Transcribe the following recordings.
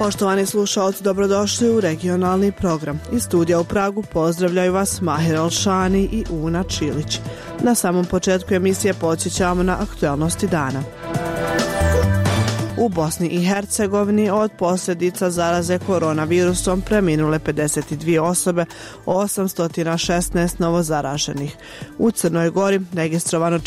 Poštovani slušalci, dobrodošli u regionalni program. Iz studija u Pragu pozdravljaju vas Mahir Alšani i Una Čilić. Na samom početku emisije podsjećamo na aktualnosti dana. U Bosni i Hercegovini od posljedica zaraze koronavirusom preminule 52 osobe, 816 novozaraženih. U Crnoj Gori registrovano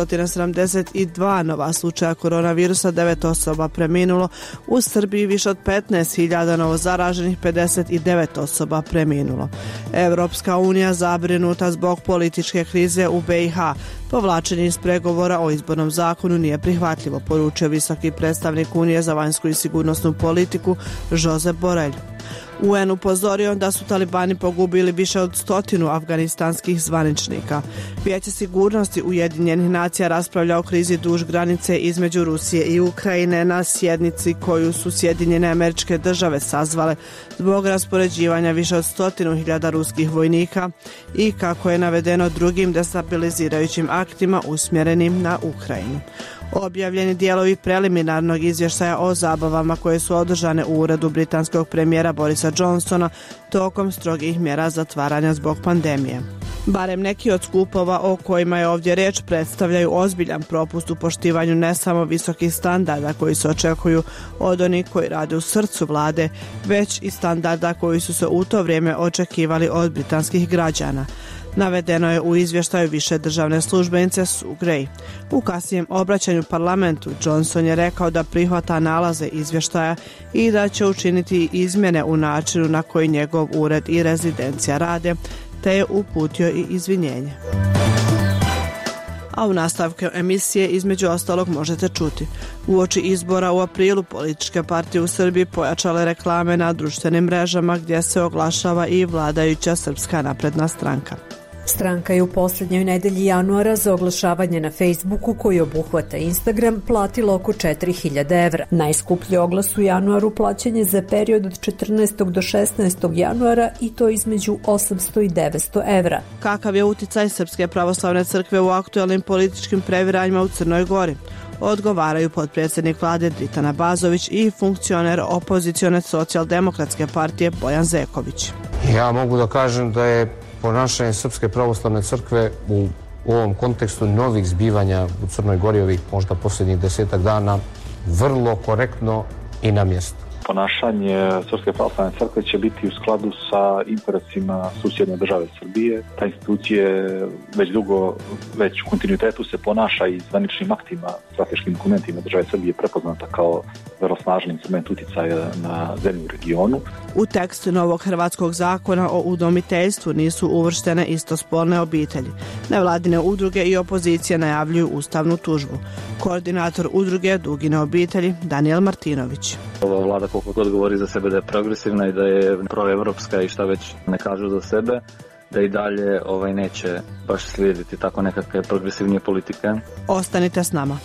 472 nova slučaja koronavirusa, 9 osoba preminulo. U Srbiji više od 15.000 novozaraženih, 59 osoba preminulo. Europska unija zabrinuta zbog političke krize u BiH. Povlačenje iz pregovora o izbornom zakonu nije prihvatljivo, poručio visoki predstavnik Unije za vanjsku i sigurnosnu politiku Josep Borrell. UN upozorio da su talibani pogubili više od 100 afganistanskih zvaničnika. Vijeće sigurnosti Ujedinjenih nacija raspravlja o krizi duž granice između Rusije i Ukrajine na sjednici koju su Sjedinjene Američke Države sazvale zbog raspoređivanja više od 100.000 ruskih vojnika i, kako je navedeno, drugim destabilizirajućim aktima usmjerenim na Ukrajinu. Objavljeni dijelovi preliminarnog izvještaja o zabavama koje su održane u uredu britanskog premijera Borisa Johnsona tokom strogih mjera zatvaranja zbog pandemije. Barem neki od skupova o kojima je ovdje riječ predstavljaju ozbiljan propust u poštivanju ne samo visokih standarda koji se očekuju od onih koji rade u srcu vlade, već i standarda koji su se u to vrijeme očekivali od britanskih građana. Navedeno je u izvještaju više državne službenice Sue Gray. U kasnijem obraćanju parlamentu Johnson je rekao da prihvata nalaze izvještaja i da će učiniti izmjene u načinu na koji njegov ured i rezidencija rade, te je uputio i izvinjenje. A u nastavku emisije između ostalog možete čuti: uoči izbora u aprilu političke partije u Srbiji pojačale reklame na društvenim mrežama gdje se oglašava i vladajuća Srpska napredna stranka. Stranka je u posljednjoj nedelji januara za oglašavanje na Facebooku, koji obuhvata Instagram, platila oko 4.000 evra. Najskuplji oglas u januaru plaćen je za period od 14. do 16. januara i to između 800 i 900 evra. Kakav je uticaj Srpske pravoslavne crkve u aktualnim političkim previranjima u Crnoj Gori? Odgovaraju potpredsjednik vlade Dritan Abazović i funkcioner opozicione socijaldemokratske partije Bojan Zeković. Ja mogu da kažem da je ponašanje Srpske pravoslavne crkve u ovom kontekstu novih zbivanja u Crnoj Gori ovih možda posljednjih 10 dana vrlo korektno i na mjestu. Ponašanje Srpske pravoslavne crkve će biti u skladu sa interesima susjedne države Srbije. Ta institucija već u kontinuitetu se ponaša i zvaničnim aktima, strateškim dokumentima države Srbije prepoznata kao vrlo snažni instrument uticaja na zemlju u regionu. U tekstu novog hrvatskog zakona o udomiteljstvu nisu uvrštene istospolne obitelji. Nevladine udruge i opozicija najavljuju ustavnu tužbu. Koordinator udruge Dugine obitelji Daniel Martinović. Ova vlada koliko god govori za sebe da je progresivna i da je proevropska i šta već ne kažu za sebe, da i dalje neće baš slijediti tako nekakve progresivnije politike. Ostanite s nama.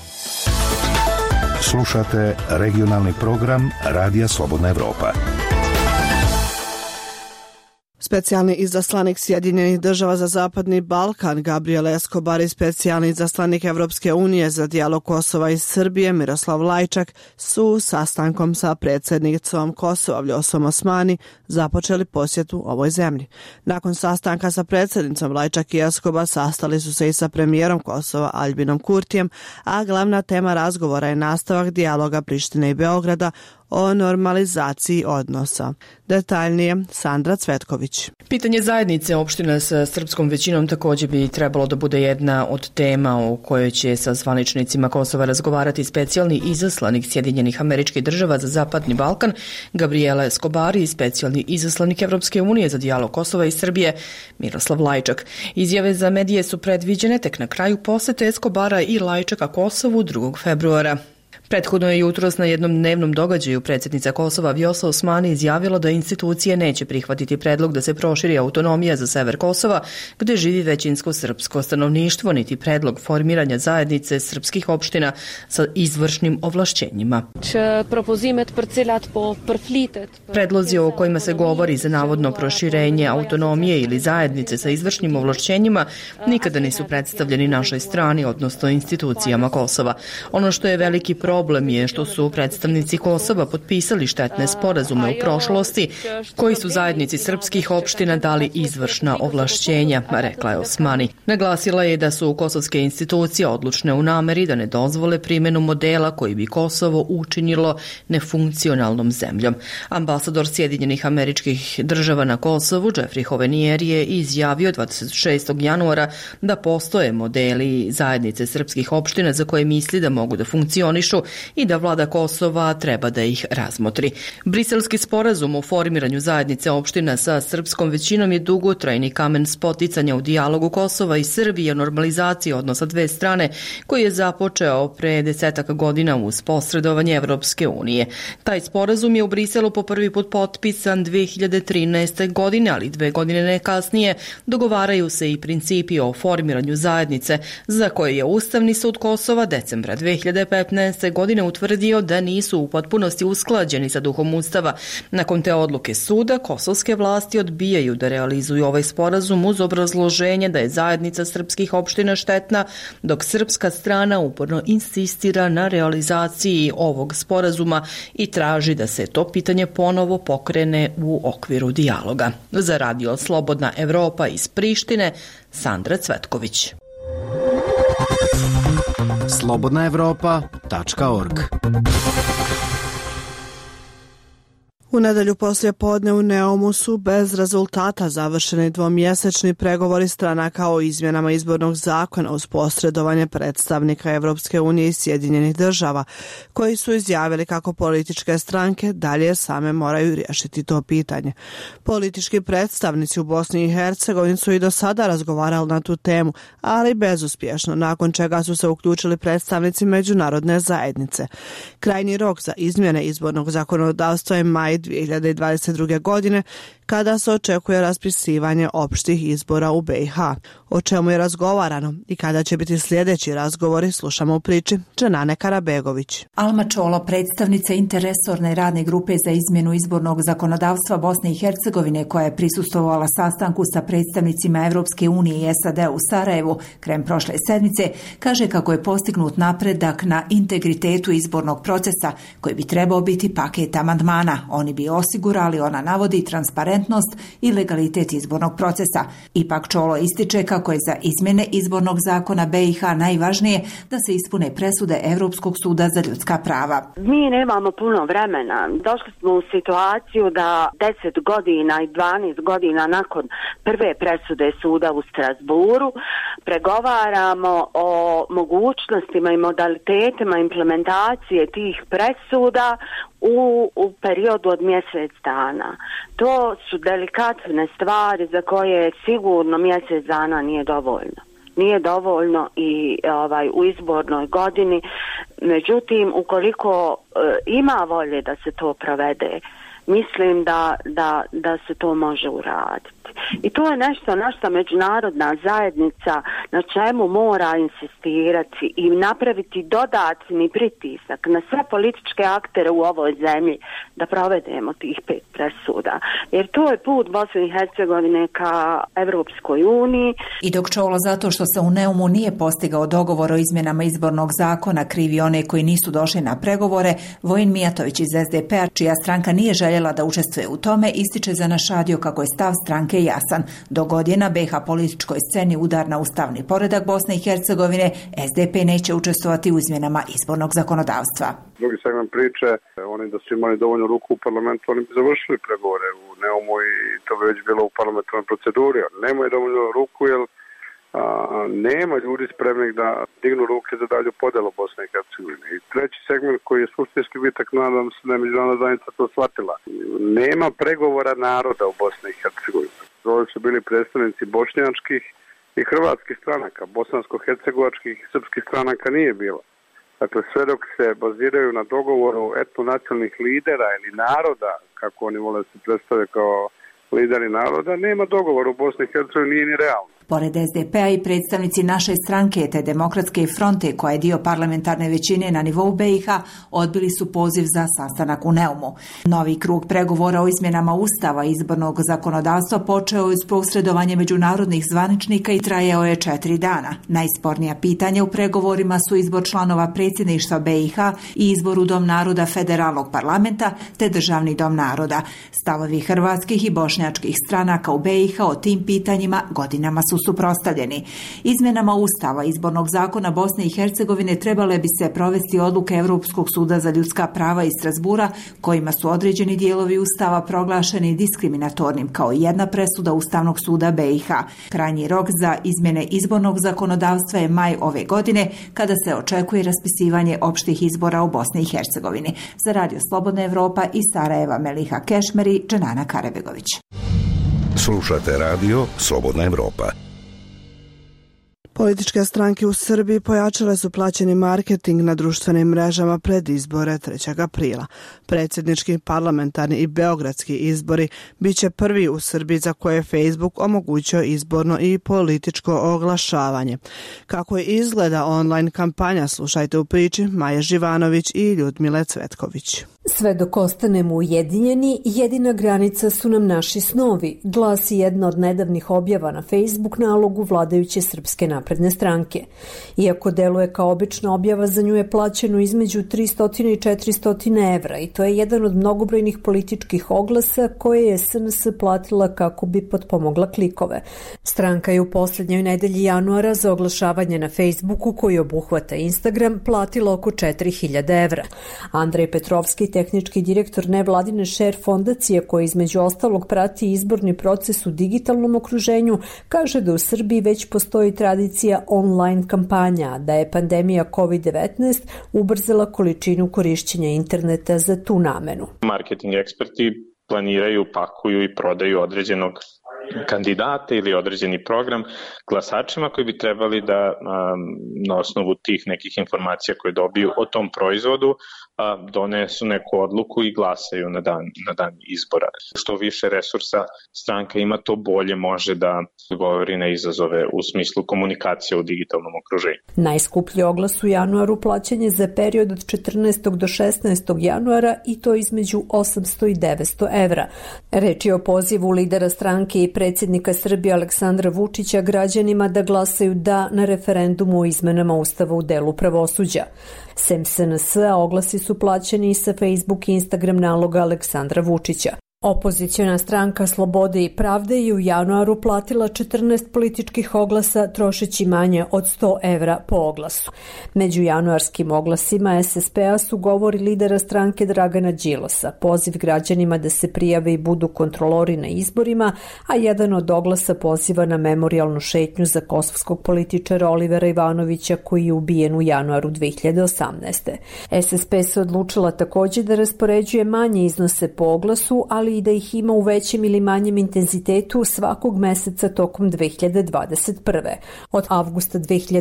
Slušate regionalni program Radija Slobodna Evropa. Specijalni izaslanik Sjedinjenih država za Zapadni Balkan Gabriel Escobar i specijalni izaslanik Evropske unije za dijalog Kosova i Srbije Miroslav Lajčak su sastankom sa predsjednicom Kosova Vljosom Osmani započeli posjetu ovoj zemlji. Nakon sastanka sa predsjednicom Lajčak i Escobar sastali su se i sa premijerom Kosova Albinom Kurtijem, a glavna tema razgovora je nastavak dijaloga Prištine i Beograda o normalizaciji odnosa. Detaljnije Sandra Cvetković. Pitanje zajednice opština sa srpskom većinom također bi trebalo da bude jedna od tema o kojoj će sa zvaničnicima Kosova razgovarati specijalni izaslanik Sjedinjenih Američkih Država za Zapadni Balkan Gabriela Escobar i specijalni izaslanik Evropske unije za dijalog Kosova i Srbije Miroslav Lajčak. Izjave za medije su predviđene tek na kraju posete Escobara i Lajčaka Kosovu 2. februara. Prethodno je jutros na jednom dnevnom događaju predsjednica Kosova Vjosa Osmani izjavila da institucije neće prihvatiti predlog da se proširi autonomija za sever Kosova, gdje živi većinsko srpsko stanovništvo, niti predlog formiranja zajednice srpskih opština sa izvršnim ovlašćenjima. Predlozi o kojima se govori za navodno proširenje autonomije ili zajednice sa izvršnim ovlašćenjima nikada nisu predstavljeni našoj strani, odnosno institucijama Kosova. Ono što je veliki problem problem je što su predstavnici Kosova potpisali štetne sporazume u prošlosti koji su zajednici srpskih opština dali izvršna ovlašćenja, rekla je Osmani. Naglasila je da su kosovske institucije odlučne u nameri da ne dozvole primjenu modela koji bi Kosovo učinilo nefunkcionalnom zemljom. Ambasador Sjedinjenih Američkih Država na Kosovu, Jeffrey Hovenier, je izjavio 26. januara da postoje modeli zajednice srpskih opština za koje misli da mogu da funkcionišu i da vlada Kosova treba da ih razmotri. Briselski sporazum o formiranju zajednice opština sa srpskom većinom je dugotrajni kamen spoticanja u dijalogu Kosova i Srbije o normalizaciji odnosa dve strane koji je započeo pre 10 godina uz posredovanje Evropske unije. Taj sporazum je u Briselu po prvi put potpisan 2013. godine, ali 2 godine kasnije dogovaraju se i principi o formiranju zajednice za koje je Ustavni sud Kosova decembra 2015. godine utvrdio da nisu u potpunosti usklađeni sa duhom Ustava. Nakon te odluke suda, kosovske vlasti odbijaju da realizuju ovaj sporazum uz obrazloženje da je zajednica srpskih opština štetna, dok srpska strana uporno insistira na realizaciji ovog sporazuma i traži da se to pitanje ponovo pokrene u okviru dijaloga. Za Radio Slobodna Evropa iz Prištine, Sandra Cvetković. slobodnaevropa.org. U nedelju poslije podne u Neumu su bez rezultata završeni dvomjesečni pregovori stranaka o izmjenama izbornog zakona uz posredovanje predstavnika Evropske unije i Sjedinjenih država, koji su izjavili kako političke stranke dalje same moraju riješiti to pitanje. Politički predstavnici u Bosni i Hercegovini su i do sada razgovarali na tu temu, ali bezuspješno, nakon čega su se uključili predstavnici međunarodne zajednice. Krajnji rok za izmjene izbornog zakonodavstva je maj 2022. godine, kada se očekuje raspisivanje opštih izbora u BiH. O čemu je razgovarano i kada će biti sljedeći razgovori, slušamo u priči Dženane Karabegović. Alma Čolo, predstavnica interresorne radne grupe za izmjenu izbornog zakonodavstva Bosne i Hercegovine, koja je prisustvovala sastanku sa predstavnicima Evropske unije i SAD u Sarajevu krajem prošle sedmice, kaže kako je postignut napredak na integritetu izbornog procesa koji bi trebao biti paket amandmana. Oni bi osigurali, ona navodi, transparentnost i legalitet izbornog procesa. Ipak Čolo ističe kako je za izmjene izbornog zakona BiH najvažnije da se ispune presude Evropskog suda za ljudska prava. Mi nemamo puno vremena. Došli smo u situaciju da 10 godina i 12 godina nakon prve presude suda u Strasburu pregovaramo o mogućnostima i modalitetima implementacije tih presuda u periodu od mjesec dana. To su delikatne stvari za koje sigurno mjesec dana nije dovoljno. Nije dovoljno i u izbornoj godini. Međutim, ukoliko ima volje da se to provede, mislim da se to može uraditi. I to je nešto na što međunarodna zajednica na čemu mora insistirati i napraviti dodatni pritisak na sve političke aktere u ovoj zemlji da provedemo tih 5 presuda. Jer to je put Bosne i Hercegovine ka Evropskoj uniji. I dok Čolo zato što se u Neumu nije postigao dogovor o izmjenama izbornog zakona krivi one koji nisu došli na pregovore, Vojin Mijatović iz SDP-a, čija stranka nije željela da učestvuje u tome, ističe za naš radio kako je stav stranke jasan. Do godina BiH političkoj sceni udar na ustavni poredak Bosne i Hercegovine, SDP neće učestvovati u izmjenama izbornog zakonodavstva. Drugi segment priče, oni da su imali dovoljno ruku u parlamentu, oni bi završili pregovore u Neumu i to bi već bilo u parlamentarnoj proceduri. Nemaju dovoljno ruku jer nema ljudi spremnih da dignu ruke za dalju podelu Bosne i Hercegovine. I treći segment koji je suštinski bitak, nadam se da je međunarodna zajednica to shvatila. Nema pregovora naroda u Bosni i Hercegovini. Ovdje su bili predstavnici bošnjačkih i hrvatskih stranaka, bosansko-hercegovačkih i srpskih stranaka nije bilo. Dakle, sve dok se baziraju na dogovoru etnonacionalnih lidera ili naroda, kako oni vole se predstaviti kao lideri naroda, nema dogovora u Bosni i Hercegovini, nije ni realno. Pored SDP-a i predstavnici naše stranke te Demokratske fronte, koja je dio parlamentarne većine na nivou BiH, odbili su poziv za sastanak u Neumu. Novi krug pregovora o izmjenama Ustava i izbornog zakonodavstva počeo je uz posredovanje međunarodnih zvaničnika i trajao je 4 dana. Najspornija pitanja u pregovorima su izbor članova predsjedništva BiH i izbor u Dom naroda federalnog parlamenta te državni dom naroda. Stavovi hrvatskih i bošnjačkih stranaka u BiH o tim pitanjima godinama su suprotstavljeni. Izmjenama Ustava izbornog zakona Bosne i Hercegovine trebale bi se provesti odluke Europskog suda za ljudska prava iz Strasbura, kojima su određeni dijelovi Ustava proglašeni diskriminatornim, kao i jedna presuda Ustavnog suda BiH. Krajnji rok za izmjene izbornog zakonodavstva je maj ove godine, kada se očekuje raspisivanje opštih izbora u Bosni i Hercegovini. Za Radio Slobodna Evropa iz Sarajeva Meliha Kešmeri, Dženana Karebegović. Slušate Radio Slobodna Evropa. Političke stranke u Srbiji pojačale su plaćeni marketing na društvenim mrežama pred izbore 3. aprila. Predsjednički, parlamentarni i beogradski izbori bit će prvi u Srbiji za koje je Facebook omogućio izborno i političko oglašavanje. Kako izgleda online kampanja, slušajte u priči Maje Živanović i Ljudmile Cvetković. Sve dok ostanemo ujedinjeni, jedina granica su nam naši snovi, glasi jedna od nedavnih objava na Facebook nalogu vladajuće Srpske napredne stranke. Iako deluje kao obična objava, za nju je plaćeno između 300 i 400 evra i to je jedan od mnogobrojnih političkih oglasa koje je SNS platila kako bi potpomogla klikove. Stranka je u posljednjoj nedelji januara za oglašavanje na Facebooku, koji obuhvata Instagram, platila oko 4.000 evra. Andrej Petrovski, tehnički direktor nevladine Share fondacije, koja između ostalog prati izborni proces u digitalnom okruženju, kaže da u Srbiji već postoji tradicija online kampanja, da je pandemija COVID-19 ubrzala količinu korišćenja interneta za tu namenu. Marketing eksperti planiraju, pakuju i prodaju određenog kandidata ili određeni program glasačima koji bi trebali da na osnovu tih nekih informacija koje dobiju o tom proizvodu donesu neku odluku i glasaju na dan izbora. Što više resursa stranka ima, to bolje može da govori na izazove u smislu komunikacije u digitalnom okruženju. Najskuplji oglas u januaru plaćen je za period od 14. do 16. januara i to između 800 i 900 evra. Reč je o pozivu lidera stranke i predsjednika Srbije Aleksandra Vučića građanima da glasaju da na referendumu o izmenama Ustava u delu pravosuđa. Sem SNS-a, oglasi su plaćeni i sa Facebook i Instagram naloga Aleksandra Vučića. Opoziciona stranka Slobode i pravde je u januaru platila 14 političkih oglasa, trošeći manje od 100 evra po oglasu. Među januarskim oglasima SSP-a su govori lidera stranke Dragana Đilasa, poziv građanima da se prijave i budu kontrolori na izborima, a jedan od oglasa poziva na memorijalnu šetnju za kosovskog političara Olivera Ivanovića, koji je ubijen u januaru 2018. SSP se odlučila također da raspoređuje manje iznose po oglasu, ali i da ih ima u većem ili manjem intenzitetu svakog meseca tokom 2021. Od avgusta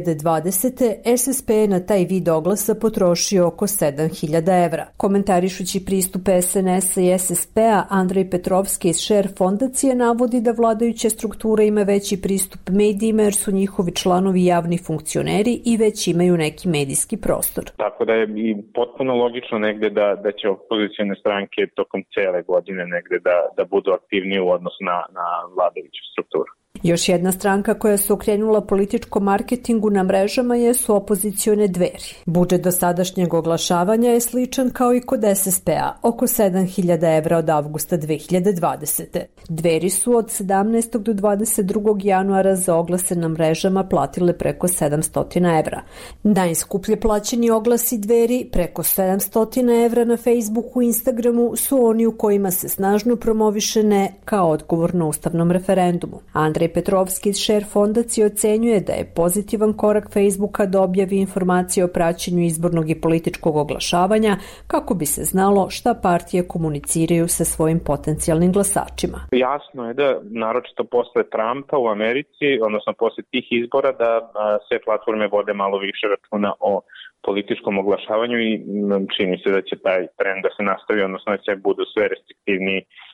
2020. SSP je na taj vid oglasa potrošio oko 7.000 evra. Komentarišući pristup SNS-a i SSP-a, Andrej Petrovski iz Share fondacije navodi da vladajuća struktura ima veći pristup medijima jer su njihovi članovi javni funkcioneri i već imaju neki medijski prostor. Tako da je i potpuno logično negde da će opozicione stranke tokom cele godine negde da budu aktivniji u odnosu na vladajuću strukturu. Još jedna stranka koja se okrenula političkom marketingu na mrežama jesu opozicione Dveri. Budžet dosadašnjeg oglašavanja je sličan kao i kod SSP-a, oko 7.000 evra od avgusta 2020. Dveri su od 17. do 22. januara za oglase na mrežama platile preko 700 evra. Najskuplje plaćeni oglasi Dveri, preko 700 evra na Facebooku i Instagramu, su oni u kojima se snažno promoviše ne kao odgovor na ustavnom referendumu. Andrej Petrovski iz Share fondacije ocenjuje da je pozitivan korak Facebooka da objavi informacije o praćenju izbornog i političkog oglašavanja kako bi se znalo šta partije komuniciraju sa svojim potencijalnim glasačima. Jasno je da, naročito posle Trumpa u Americi, odnosno posle tih izbora, da sve platforme vode malo više računa o političkom oglašavanju i čini se da će taj trend da se nastavi, odnosno da će budu sve restriktivniji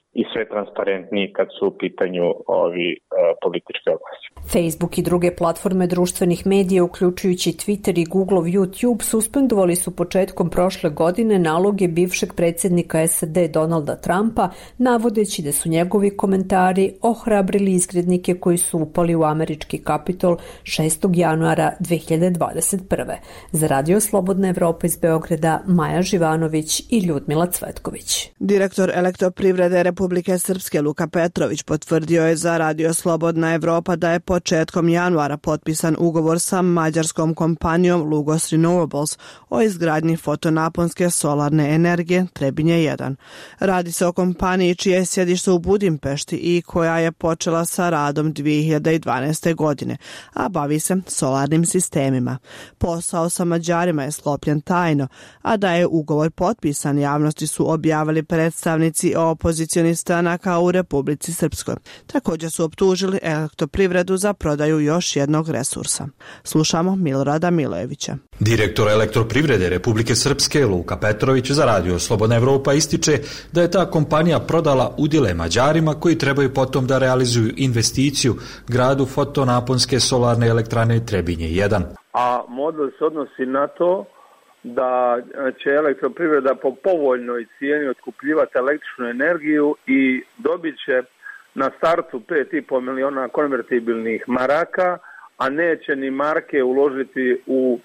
i sve transparentniji kad su u pitanju ovi politički oglasi. Facebook i druge platforme društvenih medija, uključujući Twitter i Googlov YouTube, suspendovali su početkom prošle godine naloge bivšeg predsjednika SAD Donalda Trumpa, navodeći da su njegovi komentari ohrabrili izgrednike koji su upali u američki Kapitol 6. januara 2021. Za Radio Slobodna Evropa iz Beograda, Maja Živanović i Ljudmila Cvetković. Direktor Elektroprivrede Republike Srpske Luka Petrović potvrdio je za Radio Slobodna Evropa da je početkom januara potpisan ugovor sa mađarskom kompanijom Lugos Renewables o izgradnji fotonaponske solarne energije Trebinje 1. Radi se o kompaniji čije je sjedište u Budimpešti i koja je počela sa radom 2012. godine, a bavi se solarnim sistemima. Posao sa Mađarima je sklopljen tajno, a da je ugovor potpisan javnosti su objavili predstavnici opozicionih stranaka u Republici Srpskoj. Također su optužili Elektroprivredu za prodaju još jednog resursa. Slušamo Milorada Milojevića. Direktor Elektroprivrede Republike Srpske Luka Petrović za Radio Slobodna Evropa ističe da je ta kompanija prodala udjele Mađarima koji trebaju potom da realizuju investiciju gradu fotonaponske solarne elektrane Trebinje 1. A model se odnosi na to da će Elektroprivreda po povoljnoj cijeni otkupljivati električnu energiju i dobit će na startu 5,5 miliona konvertibilnih maraka, a neće ni marke uložiti u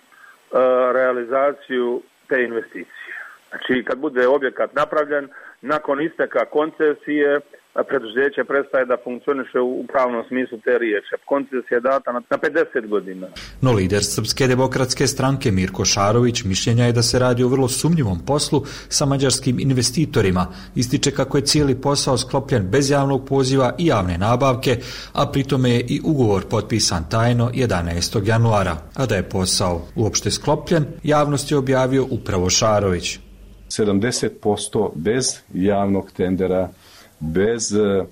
realizaciju te investicije. Znači, kad bude objekat napravljen, nakon isteka koncesije, preduzeće prestaje da funkcioniše u pravnom smislu te riječi. Koncesija je data na 50 godina. No lider Srpske demokratske stranke Mirko Šarović mišljenja je da se radi o vrlo sumnjivom poslu sa mađarskim investitorima. Ističe kako je cijeli posao sklopljen bez javnog poziva i javne nabavke, a pritome je i ugovor potpisan tajno 11. januara. A da je posao uopšte sklopljen, javnost je objavio upravo Šarović. 70% bez javnog tendera, bez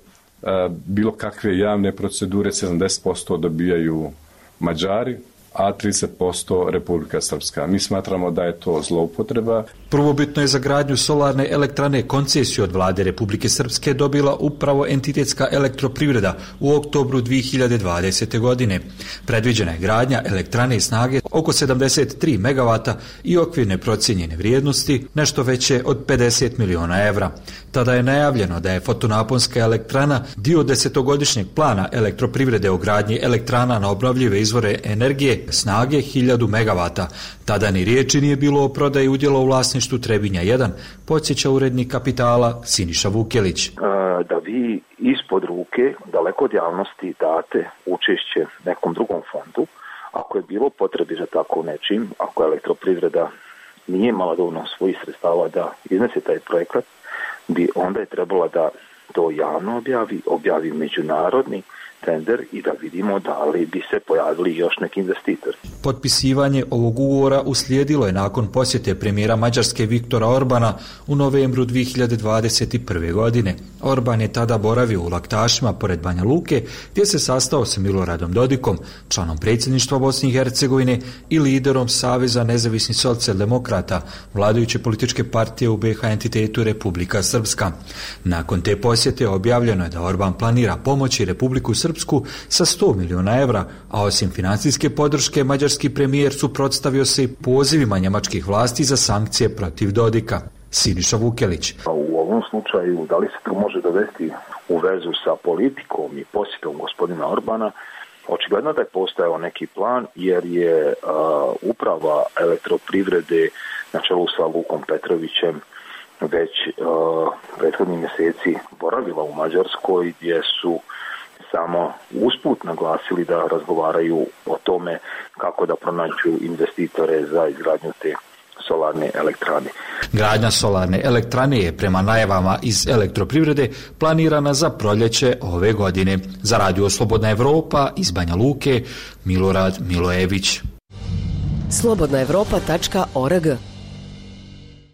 bilo kakve javne procedure, 70% dobijaju Mađari, a 30% Republika Srpska. Mi smatramo da je to zloupotreba. Prvobitno je za gradnju solarne elektrane koncesiju od vlade Republike Srpske dobila upravo entitetska Elektroprivreda u oktobru 2020. godine. Predviđena je gradnja elektrane snage oko 73 megavata i okvirne procijenjene vrijednosti nešto veće od 50 miliona evra. Tada je najavljeno da je fotonaponska elektrana dio 10-godišnjeg plana Elektroprivrede o gradnji elektrana na obnovljive izvore energije snage 1000 megavata. Tada ni riječi nije bilo o prodaji udjela u vlasništvu Trebinja 1, podsjeća urednik Kapitala Siniša Vukelić. Da vi ispod ruke, daleko od javnosti, date učešće nekom drugom fondu, ako je bilo potrebi za tako nečim, ako Elektroprivreda nije imala dovoljno svojih sredstava da iznese taj projekat, bi onda je trebalo da to javno objavi međunarodni tender i da vidimo da li bi se pojavili još neki investitori. Potpisivanje ovog ugovora uslijedilo je nakon posjete premijera Mađarske Viktora Orbana u novembru 2021. godine. Orban je tada boravio u Laktašima pored Banja Luke, gdje se sastao sa Miloradom Dodikom, članom predsjedništva Bosne i Hercegovine i liderom Saveza nezavisnih socijaldemokrata, vladajuće političke partije u BiH entitetu Republika Srpska. Nakon te posjete objavljeno je da Orban planira pomoći Republiku Srpsku sa 100 miliona evra, a osim financijske podrške, mađarski premijer suprotstavio se i pozivima njemačkih vlasti za sankcije protiv Dodika. Siniša Vukelić. U ovom slučaju, da li se to može dovesti u vezu sa politikom i posjetom gospodina Orbana? Očigledno da je postojao neki plan, jer je uprava Elektroprivrede na čelu sa Lukom Petrovićem već prethodnih mjeseci boravila u Mađarskoj, gdje su samo usput naglasili da razgovaraju o tome kako da pronađu investitore za izgradnju te solarne elektrane. Gradnja solarne elektrane je prema najavama iz Elektroprivrede planirana za proljeće ove godine. Za Radio Slobodna Evropa iz Banja Luke, Milorad Milojević. slobodnaevropa.org.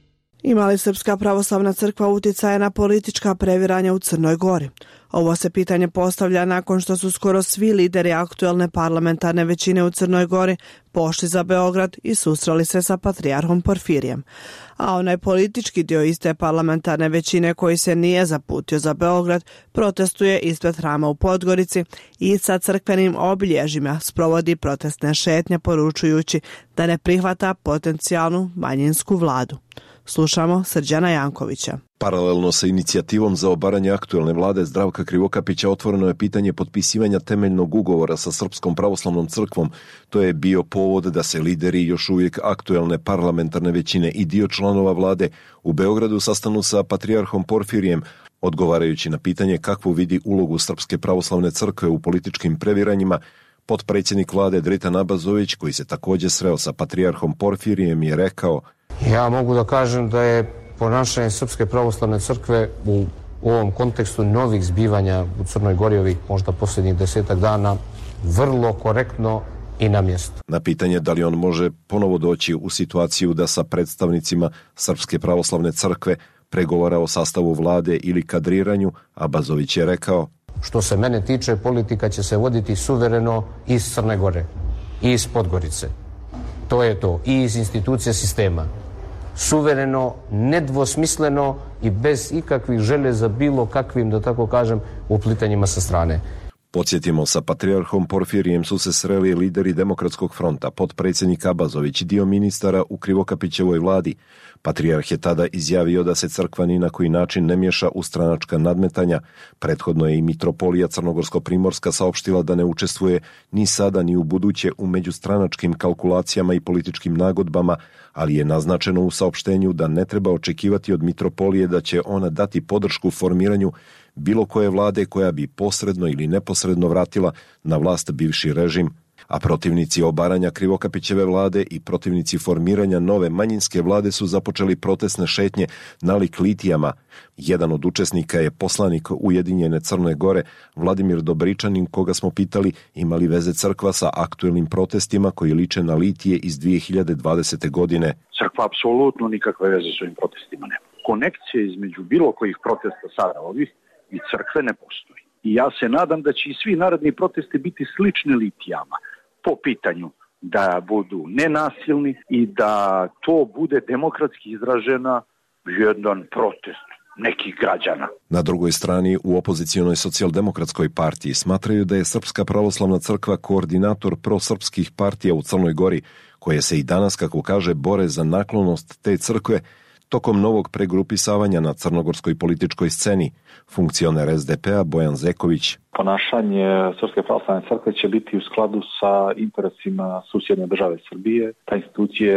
Ima li Srpska pravoslavna crkva uticaja na politička previranja u Crnoj Gori? Ovo se pitanje postavlja nakon što su skoro svi lideri aktuelne parlamentarne većine u Crnoj Gori pošli za Beograd i susreli se sa patrijarhom Porfirijem. A onaj politički dio iste parlamentarne većine koji se nije zaputio za Beograd protestuje ispred hrama u Podgorici i sa crkvenim obilježjima sprovodi protestne šetnje poručujući da ne prihvata potencijalnu manjinsku vladu. Slušamo Srđana Jankovića. Paralelno sa inicijativom za obaranje aktuelne vlade Zdravka Krivokapića otvoreno je pitanje potpisivanja temeljnog ugovora sa Srpskom pravoslavnom crkvom. To je bio povod da se lideri još uvijek aktuelne parlamentarne većine i dio članova vlade u Beogradu sastanu sa patrijarhom Porfirijem, odgovarajući na pitanje kakvu vidi ulogu Srpske pravoslavne crkve u političkim previranjima. Potpredsjednik vlade Dritan Abazović, koji se također sreo sa patrijarhom Porfirijem, je rekao: Ja mogu da kažem da je ponašanje Srpske pravoslavne crkve u ovom kontekstu novih zbivanja u Crnoj Gori ovih možda posljednjih 10 dana vrlo korektno i na mjestu. Na pitanje da li on može ponovo doći u situaciju da sa predstavnicima Srpske pravoslavne crkve pregovara o sastavu vlade ili kadriranju, Abazović je rekao: Što se mene tiče, politika će se voditi suvereno iz Crne Gore i iz Podgorice. To je to. I iz institucija sistema. Suvereno, nedvosmisleno i bez ikakvih želje za bilo kakvim, da tako kažem, uplitanjima sa strane. Podsjetimo, sa patrijarhom Porfirijem su se sreli lideri Demokratskog fronta, potpredsjednik Abazović i dio ministara u Krivokapićevoj vladi. Patrijarh je tada izjavio da se crkva ni na koji način ne miješa u stranačka nadmetanja. Prethodno je i mitropolija Crnogorsko-Primorska saopštila da ne učestvuje ni sada ni u buduće u međustranačkim kalkulacijama i političkim nagodbama, ali je naznačeno u saopštenju da ne treba očekivati od mitropolije da će ona dati podršku formiranju bilo koje vlade koja bi posredno ili neposredno vratila na vlast bivši režim. A protivnici obaranja Krivokapićeve vlade i protivnici formiranja nove manjinske vlade su započeli protestne šetnje nalik litijama. Jedan od učesnika je poslanik Ujedinjene Crne Gore, Vladimir Dobričanin, koga smo pitali ima li veze crkva sa aktuelnim protestima koji liče na litije iz 2020. godine. Crkva apsolutno nikakve veze s ovim protestima nema. Konekcije između bilo kojih protesta sada ovih i crkve ne postoji. I ja se nadam da će i svi naredni protesti biti slični litijama po pitanju da budu nenasilni i da to bude demokratski izražena jedan protest nekih građana. Na drugoj strani, u opozicijonoj socijaldemokratskoj partiji smatraju da je Srpska pravoslavna crkva koordinator prosrpskih partija u Crnoj Gori, koje se i danas, kako kaže, bore za naklonost te crkve tokom novog pregrupisavanja na crnogorskoj političkoj sceni. Funkcioner SDP-a Bojan Zeković: Ponašanje Srpske pravoslavne crkve će biti u skladu sa interesima susjedne države Srbije. Ta institucija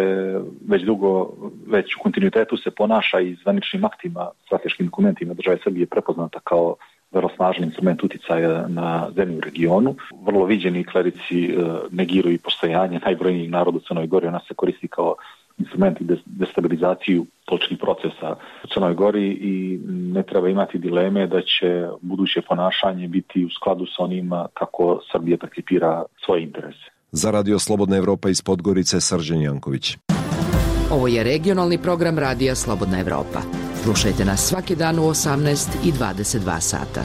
već u kontinuitetu se ponaša i zvaničnim aktima, strateškim dokumentima države Srbije prepoznata kao vrlo snažan instrument uticaja na zemlju u regionu. Vrlo viđeni klerici negiraju postojanje najbrojnijih naroda u Crnoj Gori. Ona se koristi kao instrumenti destabilizaciju političkih procesa u Crnoj Gori i ne treba imati dileme da će buduće ponašanje biti u skladu sa onima kako Srbija percipira svoje interese. Za Radio Slobodna Evropa iz Podgorice, Srđan Janković. Ovo je regionalni program Radija Slobodna Evropa. Slušajte nas svaki dan u 18 i 22 sata.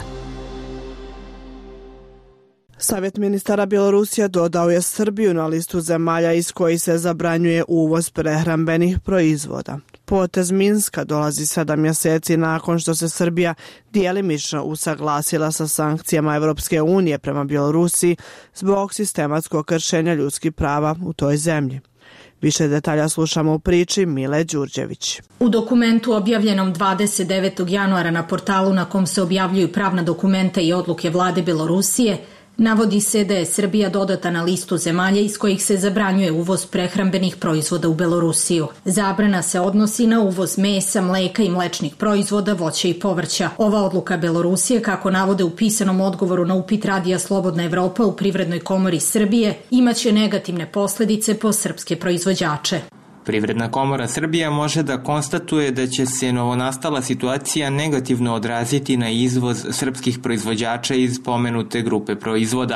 Savjet ministara Bjelorusija dodao je Srbiju na listu zemalja iz kojih se zabranjuje uvoz prehrambenih proizvoda. Potez Minska dolazi 7 mjeseci nakon što se Srbija djelimično usaglasila sa sankcijama Evropske unije prema Bjelorusiji zbog sistematskog kršenja ljudskih prava u toj zemlji. Više detalja slušamo u priči Mile Đurđević. U dokumentu objavljenom 29. januara na portalu na kom se objavljuju pravna dokumenta i odluke vlade Bjelorusije, navodi se da je Srbija dodata na listu zemalja iz kojih se zabranjuje uvoz prehrambenih proizvoda u Belorusiju. Zabrana se odnosi na uvoz mesa, mleka i mlečnih proizvoda, voća i povrća. Ova odluka Belorusije, kako navode u pisanom odgovoru na upit Radija Slobodna Evropa u Privrednoj komori Srbije, imaće negativne posljedice po srpske proizvođače. Privredna komora Srbija može da konstatuje da će se novonastala situacija negativno odraziti na izvoz srpskih proizvođača iz pomenute grupe proizvoda.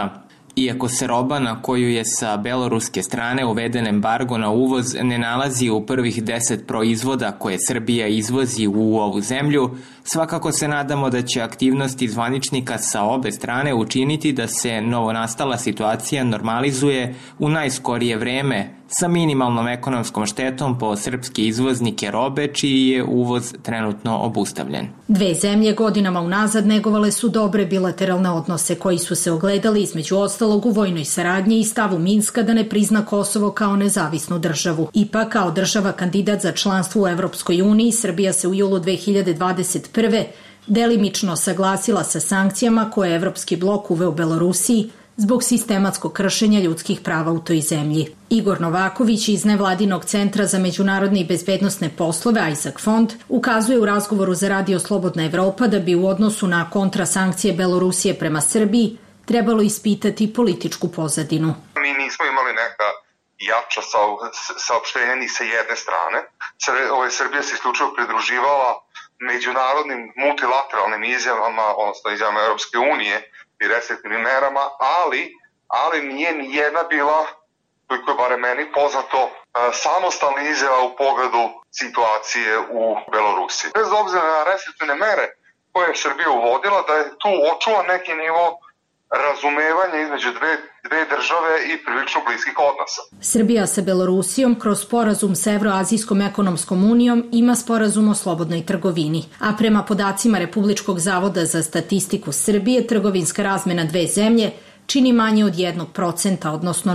Iako se roba na koju je sa beloruske strane uveden embargo na uvoz ne nalazi u prvih 10 proizvoda koje Srbija izvozi u ovu zemlju, svakako se nadamo da će aktivnosti zvaničnika sa obe strane učiniti da se novonastala situacija normalizuje u najskorije vreme sa minimalnom ekonomskom štetom po srpske izvoznike robe, čiji je uvoz trenutno obustavljen. Dve zemlje godinama unazad negovale su dobre bilateralne odnose koji su se ogledali između ostalog u vojnoj saradnji i stavu Minska da ne prizna Kosovo kao nezavisnu državu. Ipak, kao država kandidat za članstvo u Evropskoj uniji, Srbija se u julu 2021. delimično saglasila sa sankcijama koje je Evropski blok uveo Belorusiji zbog sistematskog kršenja ljudskih prava u toj zemlji. Igor Novaković iz Nevladinog centra za međunarodne i bezbednosne poslove Isaac Fond ukazuje u razgovoru za Radio Slobodna Evropa da bi u odnosu na kontrasankcije Belorusije prema Srbiji trebalo ispitati političku pozadinu. Mi nismo imali neka jača saopštenja ni sa jedne strane. Srbija se isključivo pridruživala međunarodnim multilateralnim izjavama, odnosno izjavama Europske unije i restriktivnim merama, ali nije ni jedna bila, koliko je bare meni poznato, samostalna izjava u pogledu situacije u Belorusiji. Bez obzira na restriktivne mere koje je Srbija uvodila, da je tu očuvan neki nivo razumevanja između dve države i prilično bliskih odnosa. Srbija sa Belorusijom kroz sporazum sa Evroazijskom ekonomskom unijom ima sporazum o slobodnoj trgovini, a prema podacima Republičkog zavoda za statistiku Srbije, trgovinska razmena dve zemlje čini manje od 1%, odnosno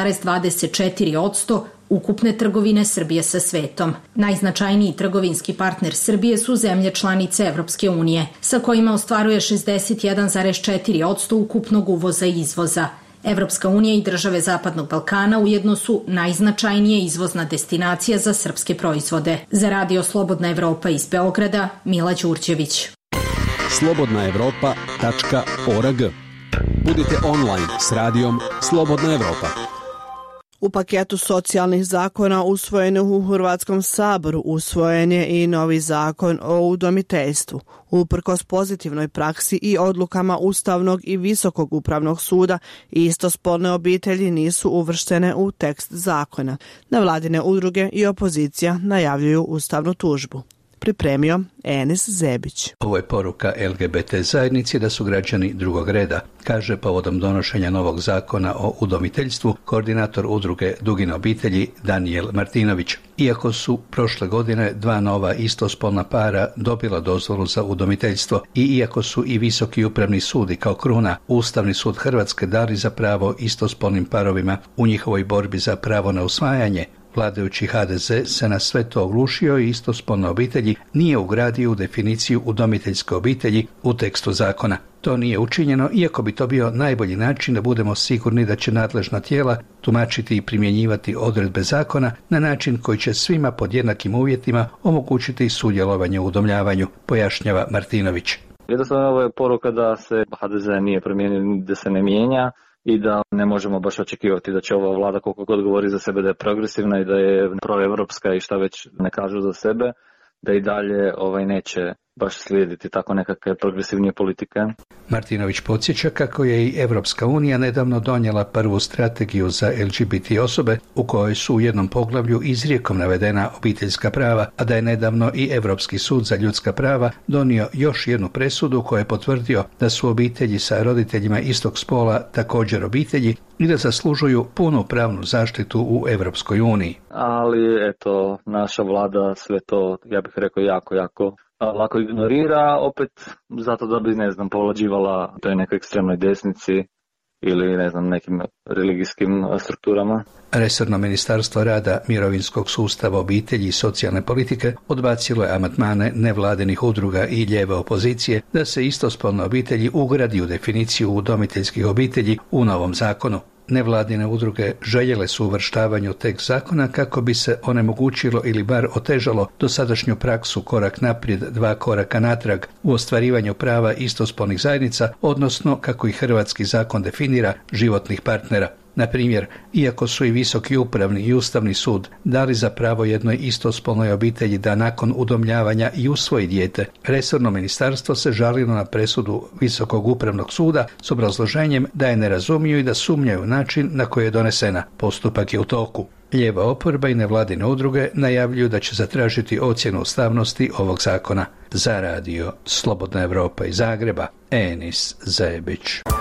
0,24% ukupne trgovine Srbije sa svetom. Najznačajniji trgovinski partner Srbije su zemlje članice Evropske unije, sa kojima ostvaruje 61,4% ukupnog uvoza i izvoza. Evropska unija i države Zapadnog Balkana ujedno su najznačajnije izvozna destinacija za srpske proizvode. Za Radio Slobodna Evropa iz Beograda, Mila Đurđević. slobodnaevropa.org. Budite online s radijom Slobodna Evropa. U paketu socijalnih zakona usvojenih u Hrvatskom saboru usvojen je i novi zakon o udomiteljstvu. Uprkos pozitivnoj praksi i odlukama Ustavnog i Visokog upravnog suda, istospolne obitelji nisu uvrštene u tekst zakona. Nevladine udruge i opozicija najavljuju ustavnu tužbu. Pripremio Enis Zebić. Ovo je poruka LGBT zajednici da su građani drugog reda, kaže povodom donošenja novog zakona o udomiteljstvu koordinator udruge Dugine obitelji Danijel Martinović. Iako su prošle godine dva nova istospolna para dobila dozvolu za udomiteljstvo i iako su i Visoki upravni sud i kao kruna Ustavni sud Hrvatske dali za pravo istospolnim parovima u njihovoj borbi za pravo na usvajanje, vladajući HDZ se na sve to oglušio i istospolne obitelji nije ugradio u definiciju udomiteljske obitelji u tekstu zakona. To nije učinjeno, iako bi to bio najbolji način da budemo sigurni da će nadležna tijela tumačiti i primjenjivati odredbe zakona na način koji će svima pod jednakim uvjetima omogućiti sudjelovanje u udomljavanju, pojašnjava Martinović. Jednostavno ovo je poruka da se HDZ nije promijenio, da se ne mijenja i da ne možemo baš očekivati da će ova vlada koliko god govori za sebe da je progresivna i da je proevropska i šta već ne kažu za sebe, da i dalje neće baš slijediti tako nekakve progresivnije politike. Martinović podsjeća kako je i Evropska unija nedavno donijela prvu strategiju za LGBT osobe u kojoj su u jednom poglavlju izrijekom navedena obiteljska prava, a da je nedavno i Europski sud za ljudska prava donio još jednu presudu koja je potvrdio da su obitelji sa roditeljima istog spola također obitelji i da zaslužuju punu pravnu zaštitu u Evropskoj uniji. Ali eto, naša vlada sve to, ja bih rekao, jako lako ignorira, opet zato da bi, povlađivala toj nekoj ekstremnoj desnici ili, nekim religijskim strukturama. Resorno ministarstvo rada, mirovinskog sustava, obitelji i socijalne politike odbacilo je amandmane nevladinih udruga i lijeve opozicije da se istospolne obitelji ugradi u definiciju udomiteljskih obitelji u novom zakonu. Nevladine udruge željele su uvrštavanje u tekst zakona kako bi se onemogućilo ili bar otežalo dosadašnju praksu korak naprijed, dva koraka natrag u ostvarivanju prava istospolnih zajednica, odnosno kako i hrvatski zakon definira životnih partnera. Na primjer, iako su i Visoki upravni i Ustavni sud dali za pravo jednoj istospolnoj obitelji da nakon udomljavanja i usvoji dijete, resorno ministarstvo se žalilo na presudu Visokog upravnog suda s obrazloženjem da je ne razumiju i da sumnjaju način na koji je donesena. Postupak je u toku. Lijeva oporba i nevladine udruge najavljuju da će zatražiti ocjenu ustavnosti ovog zakona. Za radio Slobodna Evropa iz Zagreba, Enis Zebić.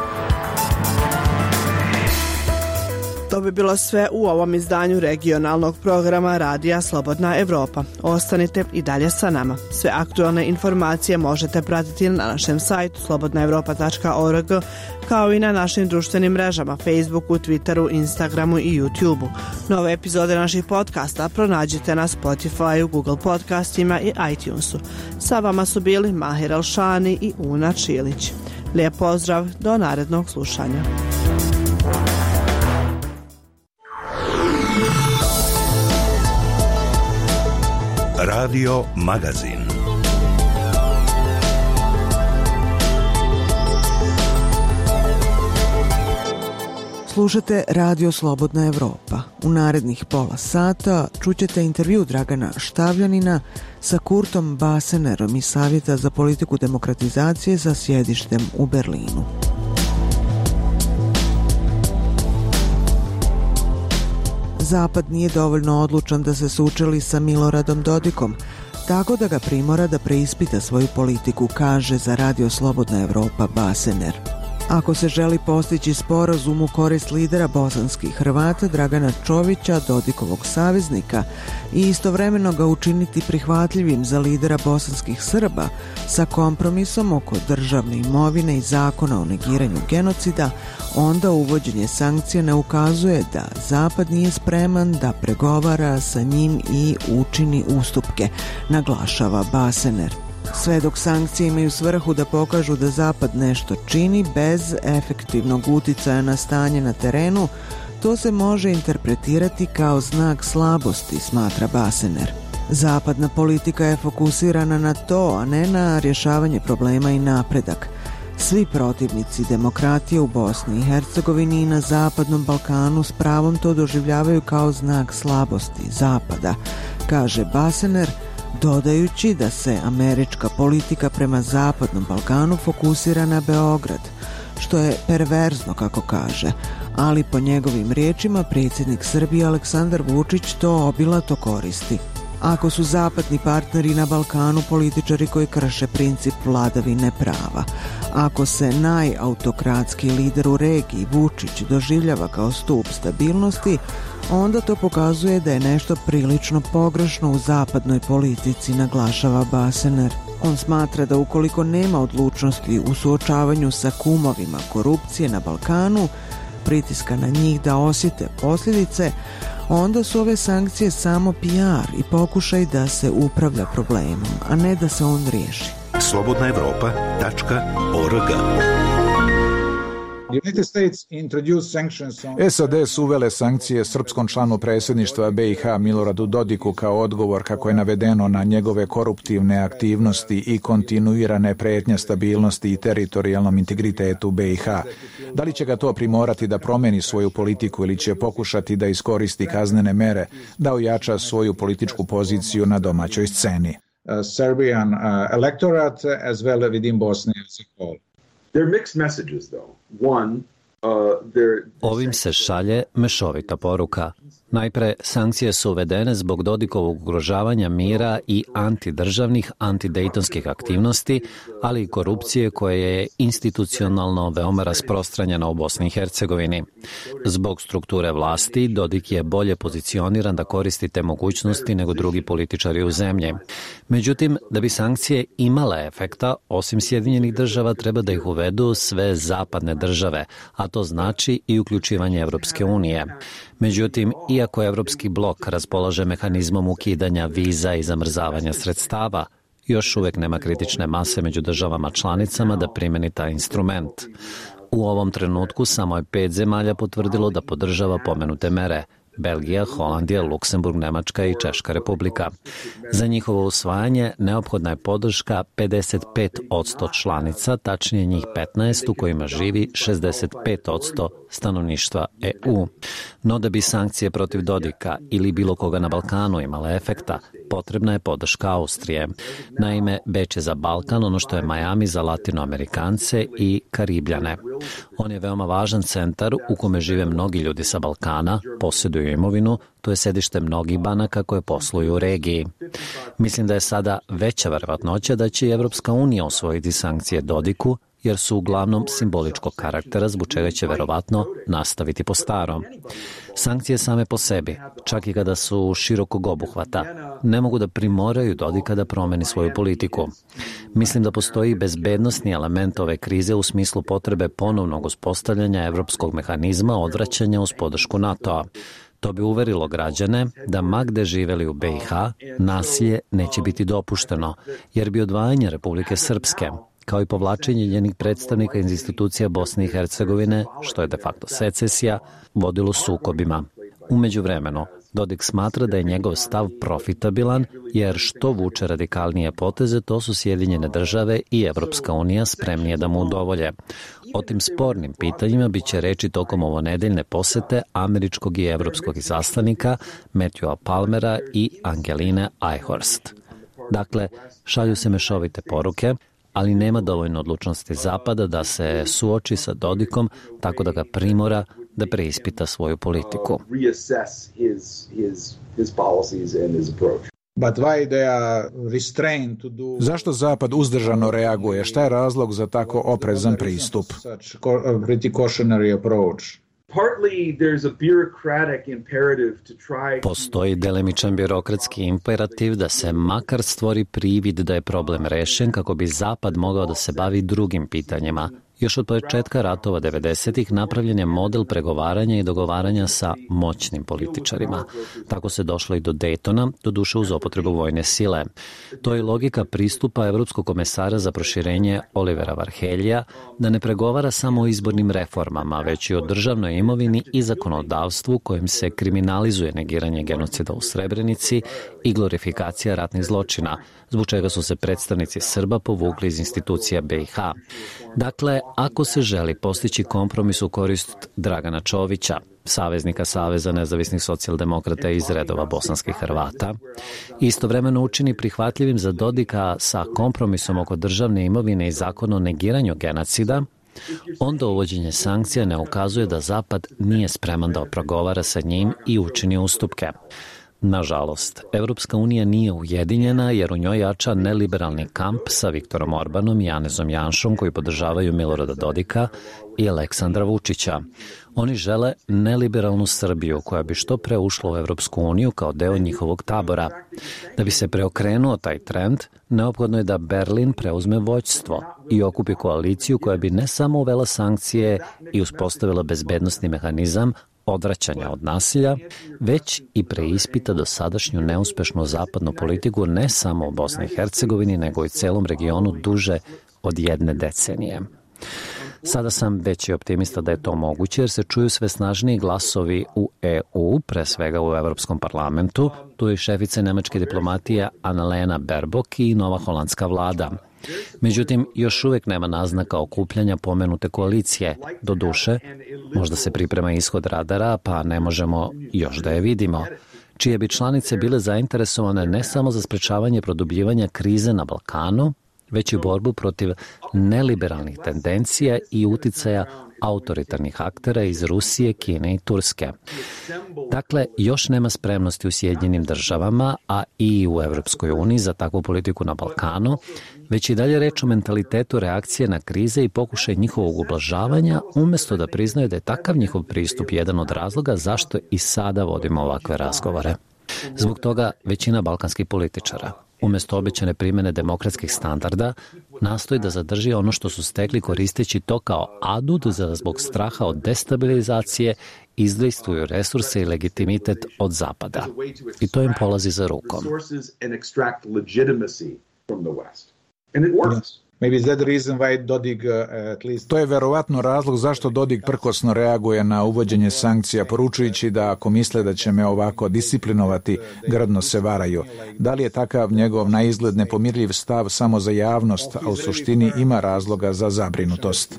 To bi bilo sve u ovom izdanju regionalnog programa Radija Slobodna Evropa. Ostanite i dalje sa nama. Sve aktualne informacije možete pratiti na našem sajtu slobodnaevropa.org, kao i na našim društvenim mrežama Facebooku, Twitteru, Instagramu i YouTubeu. Nove epizode naših podcasta pronađite na Spotifyu, Google podcastima i iTunesu. Sa vama su bili Mahir Alšani i Una Čilić. Lijep pozdrav, do narednog slušanja. Radio Magazin. Slušate Radio Slobodna Evropa. U narednih pola sata čućete intervju Dragana Štavljanina sa Kurtom Basenerom iz Savjeta za politiku demokratizacije sa sjedištem u Berlinu. Zapad nije dovoljno odlučan da se sučeli sa Miloradom Dodikom, tako da ga primora da preispita svoju politiku, kaže za Radio Slobodna Evropa Basener. Ako se želi postići sporazum u korist lidera bosanskih Hrvata Dragana Čovića, Dodikovog saveznika, i istovremeno ga učiniti prihvatljivim za lidera bosanskih Srba sa kompromisom oko državne imovine i zakona o negiranju genocida, onda uvođenje sankcija ne ukazuje da Zapad nije spreman da pregovara sa njim i učini ustupke, naglašava Basener. Sve dok sankcije imaju svrhu da pokažu da Zapad nešto čini bez efektivnog uticaja na stanje na terenu, to se može interpretirati kao znak slabosti, smatra Basener. Zapadna politika je fokusirana na to, a ne na rješavanje problema i napredak. Svi protivnici demokratije u Bosni i Hercegovini i na Zapadnom Balkanu s pravom to doživljavaju kao znak slabosti Zapada, kaže Basener, dodajući da se američka politika prema Zapadnom Balkanu fokusira na Beograd, što je perverzno, kako kaže, ali po njegovim riječima predsjednik Srbije Aleksandar Vučić to obilato koristi. Ako su zapadni partneri na Balkanu političari koji krše princip vladavine prava, ako se najautokratski lider u regiji Vučić doživljava kao stup stabilnosti, onda to pokazuje da je nešto prilično pogrešno u zapadnoj politici, naglašava Basener. On smatra da ukoliko nema odlučnosti u suočavanju sa kumovima korupcije na Balkanu, pritiska na njih da osjete posljedice, onda su ove sankcije samo PR i pokušaj da se upravlja problemom, a ne da se on riješi. slobodnaevropa.org SAD su uvele sankcije srpskom članu predsjedništva BiH Miloradu Dodiku kao odgovor, kako je navedeno, na njegove koruptivne aktivnosti i kontinuirane prijetnje stabilnosti i teritorijalnom integritetu BiH. Da li će ga to primorati da promeni svoju politiku ili će pokušati da iskoristi kaznene mere da ojača svoju političku poziciju na domaćoj sceni? Serbian electorate as well within Bosnia as a whole. They're mixed messages though. One, ovim se šalje mešovita poruka. Najpre, sankcije su uvedene zbog Dodikovog ugrožavanja mira i antidržavnih, antidejtonskih aktivnosti, ali i korupcije koja je institucionalno veoma rasprostranjena u Bosni i Hercegovini. Zbog strukture vlasti, Dodik je bolje pozicioniran da koristi te mogućnosti nego drugi političari u zemlji. Međutim, da bi sankcije imale efekta, osim Sjedinjenih država, treba da ih uvedu sve zapadne države, a to znači i uključivanje Evropske unije. Međutim, iako Evropski blok raspolaže mehanizmom ukidanja viza i zamrzavanja sredstava, još uvijek nema kritične mase među državama članicama da primjeni taj instrument. U ovom trenutku samo je 5 zemalja potvrdilo da podržava pomenute mere: Belgija, Holandija, Luksemburg, Nemačka i Češka republika. Za njihovo usvajanje neophodna je podrška 55% članica, tačnije njih 15 u kojima živi 65% stanovništva EU. No da bi sankcije protiv Dodika ili bilo koga na Balkanu imale efekta, potrebna je podrška Austrije. Naime, Beč je za Balkan ono što je Miami za Latinoamerikance i Karibljane. On je veoma važan centar u kome žive mnogi ljudi sa Balkana, posjeduju imovinu, to je sedište mnogih banaka koje posluju u regiji. Mislim da je sada veća verovatnoća da će i Evropska unija usvojiti sankcije Dodiku, jer su uglavnom simboličkog karaktera, zbog čega će verovatno nastaviti po starom. Sankcije same po sebi, čak i kada su širokog obuhvata, ne mogu da primoraju Dodika da promeni svoju politiku. Mislim da postoji bezbednosni element ove krize u smislu potrebe ponovnog uspostavljanja evropskog mehanizma odvraćanja uz podršku NATO-a. To bi uverilo građane da ma gde živeli u BiH, nasilje neće biti dopušteno, jer bi odvajanje Republike Srpske, kao i povlačenje njenih predstavnika iz institucija Bosne i Hercegovine, što je de facto secesija, vodilo sukobima. U međuvremenu, Dodik smatra da je njegov stav profitabilan, jer što vuče radikalnije poteze, to su Sjedinjene države i Evropska unija spremnije da mu udovolje. O tim spornim pitanjima bit će reči tokom ovonedeljne posete američkog i evropskog izaslanika Matthewa Palmera i Angeline Eichhorst. Dakle, šalju se mešovite poruke, ali nema dovoljno odlučnosti Zapada da se suoči sa Dodikom tako da ga primora da preispita svoju politiku. Zašto Zapad uzdržano reaguje? Šta je razlog za tako oprezan pristup? Postoji delimičan birokratski imperativ da se makar stvori privid da je problem rešen kako bi Zapad mogao da se bavi drugim pitanjima. Još od početka ratova 90-ih napravljen je model pregovaranja i dogovaranja sa moćnim političarima. Tako se došlo i do Daytona, doduše uz upotrebu vojne sile. To je logika pristupa Evropskog komesara za proširenje Olivera Varheljija, da ne pregovara samo o izbornim reformama, već i o državnoj imovini i zakonodavstvu kojim se kriminalizuje negiranje genocida u Srebrenici i glorifikacija ratnih zločina, zbog čega su se predstavnici Srba povukli iz institucija BiH. Dakle, ako se želi postići kompromis u korist Dragana Čovića, saveznika Saveza nezavisnih socijaldemokrata iz redova bosanskih Hrvata, istovremeno učini prihvatljivim za Dodika sa kompromisom oko državne imovine i zakona o negiranju genocida, onda uvođenje sankcija ne ukazuje da Zapad nije spreman da progovara sa njim i učini ustupke. Nažalost, Evropska unija nije ujedinjena jer u njoj jača neliberalni kamp sa Viktorom Orbanom i Janezom Janšom koji podržavaju Milorada Dodika i Aleksandra Vučića. Oni žele neliberalnu Srbiju koja bi što pre ušla u Evropsku uniju kao deo njihovog tabora. Da bi se preokrenuo taj trend, neophodno je da Berlin preuzme vođstvo i okupi koaliciju koja bi ne samo uvela sankcije i uspostavila bezbednosni mehanizam odvraćanja od nasilja, već i preispita dosadašnju neuspešnu zapadnu politiku ne samo u Bosni i Hercegovini, nego i celom regionu duže od 1 decenije. Sada sam veći optimista da je to moguće jer se čuju sve snažniji glasovi u EU, pre svega u Evropskom parlamentu, tu je šefica nemačke diplomatije Annalena Baerbock i nova holandska vlada. Međutim, još uvek nema naznaka okupljanja pomenute koalicije. Doduše, možda se priprema ishod radara, pa ne možemo još da je vidimo, čije bi članice bile zainteresovane ne samo za sprečavanje produbljivanja krize na Balkanu, već i borbu protiv neliberalnih tendencija i uticaja autoritarnih aktera iz Rusije, Kine i Turske. Dakle, još nema spremnosti u Sjedinjenim državama, a i u Evropskoj uniji za takvu politiku na Balkanu, već i dalje reč o mentalitetu reakcije na krize i pokušaj njihovog ublažavanja, umjesto da priznaju da je takav njihov pristup jedan od razloga zašto i sada vodimo ovakve razgovore. Zbog toga većina balkanskih političara, umjesto obećane primjene demokratskih standarda, nastoji da zadrži ono što su stekli koristeći to kao adut za zbog straha od destabilizacije, izdejstvuju resurse i legitimitet od Zapada. I to im polazi za rukom. To je verovatno razlog zašto Dodik prkosno reaguje na uvođenje sankcija, poručujući da ako misle da će me ovako disciplinovati, grdno se varaju. Da li je takav njegov na izgled nepomirljiv stav samo za javnost, a u suštini ima razloga za zabrinutost?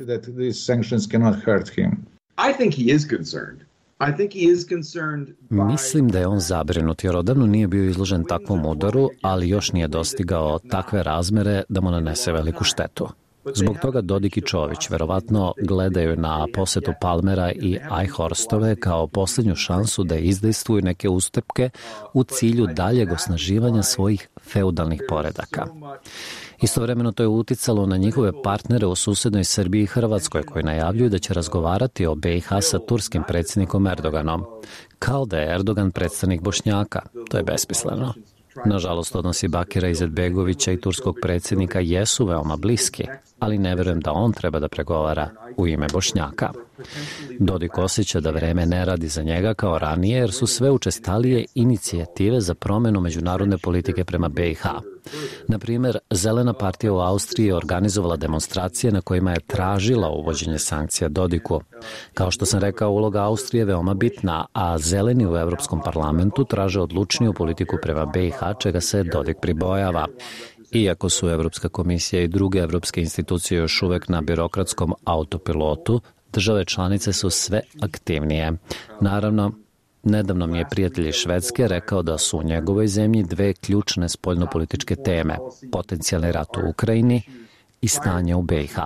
Mislim da je on zabrinut jer odavno nije bio izložen takvom udaru, ali još nije dostigao takve razmere da mu nanese veliku štetu. Zbog toga Dodik i Čović verovatno gledaju na posetu Palmera i Eichhorstove kao posljednju šansu da izdejstvuju neke ustupke u cilju daljeg osnaživanja svojih feudalnih poredaka. Istovremeno to je uticalo na njihove partnere u susednoj Srbiji i Hrvatskoj koji najavljuju da će razgovarati o BiH sa turskim predsjednikom Erdoganom, kao da je Erdogan predstavnik Bošnjaka. To je besmisleno. Nažalost, odnosi Bakira Izetbegovića i turskog predsjednika jesu veoma bliski, ali ne verujem da on treba da pregovara u ime Bošnjaka. Dodik osjeća da vreme ne radi za njega kao ranije jer su sve učestalije inicijative za promjenu međunarodne politike prema BiH. Na primjer, Zelena partija u Austriji je organizovala demonstracije na kojima je tražila uvođenje sankcija Dodiku. Kao što sam rekao, uloga Austrije je veoma bitna, a Zeleni u Evropskom parlamentu traže odlučniju politiku prema BiH, čega se Dodik pribojava. Iako su Evropska komisija i druge evropske institucije još uvek na birokratskom autopilotu, države članice su sve aktivnije. Naravno, nedavno mi je prijatelj iz Švedske rekao da su u njegovoj zemlji dve ključne spoljnopolitičke teme, potencijalni rat u Ukrajini i stanje u BiH.